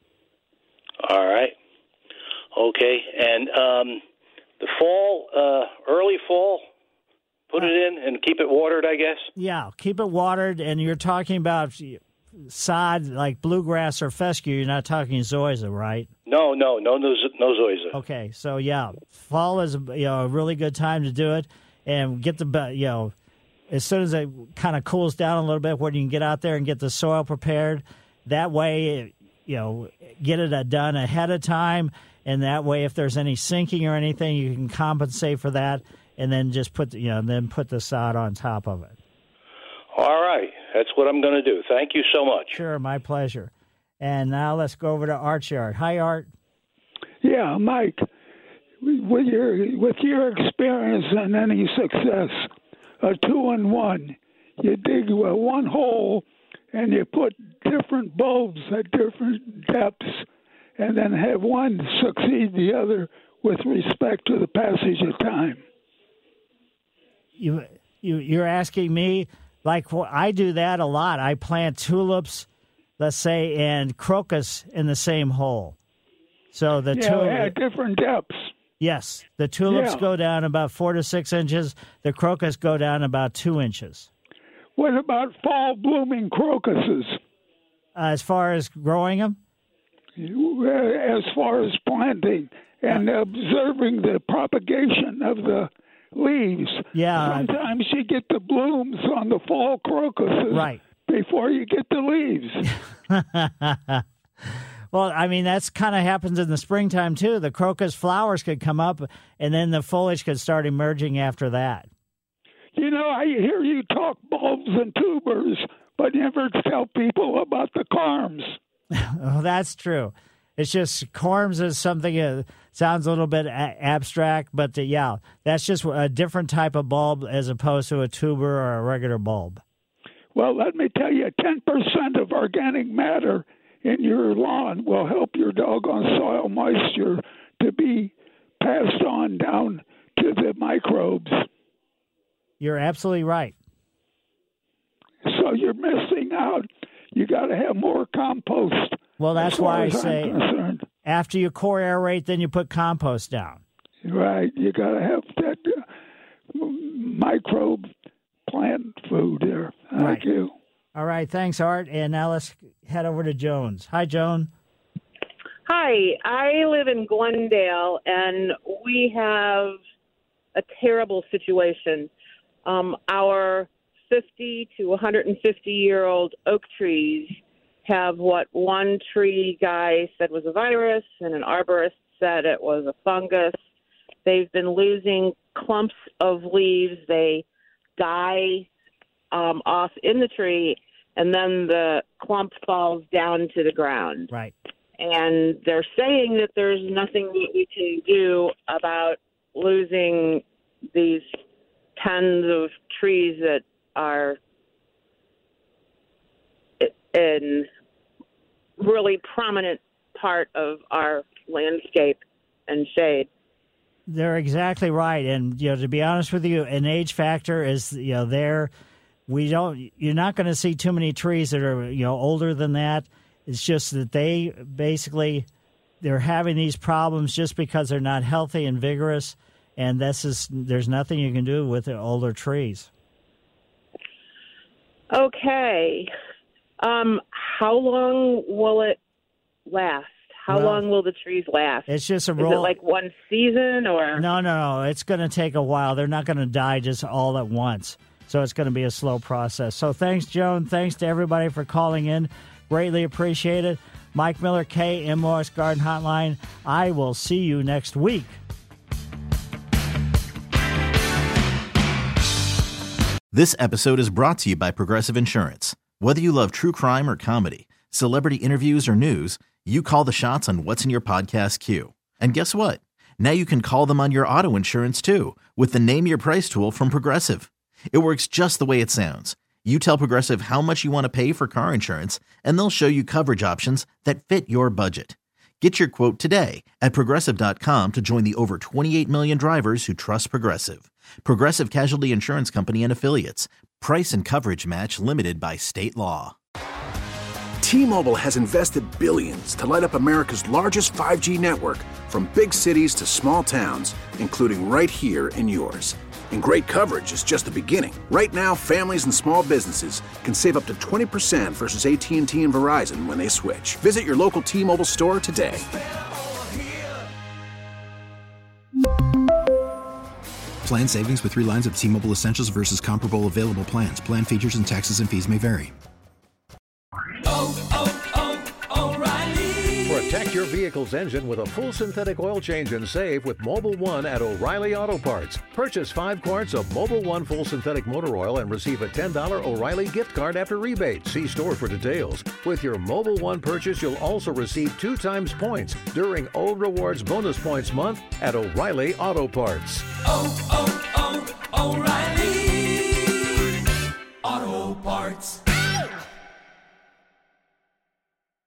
All right. Okay. And um, the fall, uh, early fall, put uh, it in and keep it watered, I guess? Yeah, keep it watered. And you're talking about sod like bluegrass or fescue. You're not talking zoysia, right? No, no, no, no, no zoysia. Okay, so yeah, fall is, you know, a really good time to do it. And get the, you know, as soon as it kind of cools down a little bit, when you can get out there and get the soil prepared, that way, you know, get it done ahead of time. And that way, if there's any sinking or anything, you can compensate for that, and then just put, you know, then put the sod on top of it. All right, that's what I'm going to do. Thank you so much. Sure, my pleasure. And now let's go over to Art's yard. Hi, Art. Yeah, Mike. With your with your experience and any success, a two and one, you dig one hole and you put different bulbs at different depths, and then have one succeed the other with respect to the passage of time. You you you're asking me, like, well, I do that a lot. I plant tulips, let's say, and crocus in the same hole. So the yeah, tulip at different depths. Yes, the tulips yeah. go down about four to six inches. The crocus go down about two inches. What about fall blooming crocuses? Uh, as far as growing them? As far as planting and uh, observing the propagation of the leaves. Yeah. Sometimes you get the blooms on the fall crocuses right. before you get the leaves. Well, I mean, that's kind of happens in the springtime, too. The crocus flowers could come up, and then the foliage could start emerging after that. You know, I hear you talk bulbs and tubers, but never tell people about the corms. Oh, that's true. It's just corms is something that sounds a little bit a- abstract, but uh, yeah, that's just a different type of bulb as opposed to a tuber or a regular bulb. Well, let me tell you, ten percent of organic matter in your lawn will help your doggone soil moisture to be passed on down to the microbes. You're absolutely right. So you're missing out. You got to have more compost. Well, that's why I say after you core aerate, then you put compost down. Right. You got to have that uh, microbe plant food there. Thank right. you. All right. Thanks, Art. And now let's head over to Jones. Hi, Joan. Hi. I live in Glendale, and we have a terrible situation. Um, our fifty to one hundred fifty year old oak trees have what one tree guy said was a virus and an arborist said it was a fungus. They've been losing clumps of leaves. They die um, off in the tree, and then the clump falls down to the ground. Right. And they're saying that there's nothing that we can do about losing these tons of trees that are in really prominent part of our landscape and shade. They're exactly right. And, you know, to be honest with you, an age factor is, you know, there. We don't, you're not going to see too many trees that are, you know, older than that. It's just that they basically, they're having these problems just because they're not healthy and vigorous. And this is, there's nothing you can do with the older trees. Okay. Um, how long will it last? How well, long will the trees last? It's just a Is roll. it like one season or? No, no, no. It's going to take a while. They're not going to die just all at once. So it's going to be a slow process. So thanks, Joan. Thanks to everybody for calling in. Greatly appreciate it. Mike Miller, K M O X Garden Hotline. I will see you next week. This episode is brought to you by Progressive Insurance. Whether you love true crime or comedy, celebrity interviews or news, you call the shots on what's in your podcast queue. And guess what? Now you can call them on your auto insurance too with the Name Your Price tool from Progressive. It works just the way it sounds. You tell Progressive how much you want to pay for car insurance, and they'll show you coverage options that fit your budget. Get your quote today at Progressive dot com to join the over twenty-eight million drivers who trust Progressive. Progressive Casualty Insurance Company and Affiliates. Price and coverage match limited by state law. T-Mobile has invested billions to light up America's largest five G network, from big cities to small towns, including right here in yours. And great coverage is just the beginning. Right now, families and small businesses can save up to twenty percent versus A T and T and Verizon when they switch. Visit your local T-Mobile store today. Plan savings with three lines of T-Mobile Essentials versus comparable available plans. Plan features and taxes and fees may vary. Oh, oh, oh, O'Reilly. Protect your vehicle's engine with a full synthetic oil change and save with Mobil one at O'Reilly Auto Parts. Purchase five quarts of Mobil one full synthetic motor oil and receive a ten dollars O'Reilly gift card after rebate. See store for details. With your Mobil one purchase, you'll also receive two times points during O Rewards Bonus Points Month at O'Reilly Auto Parts. Oh,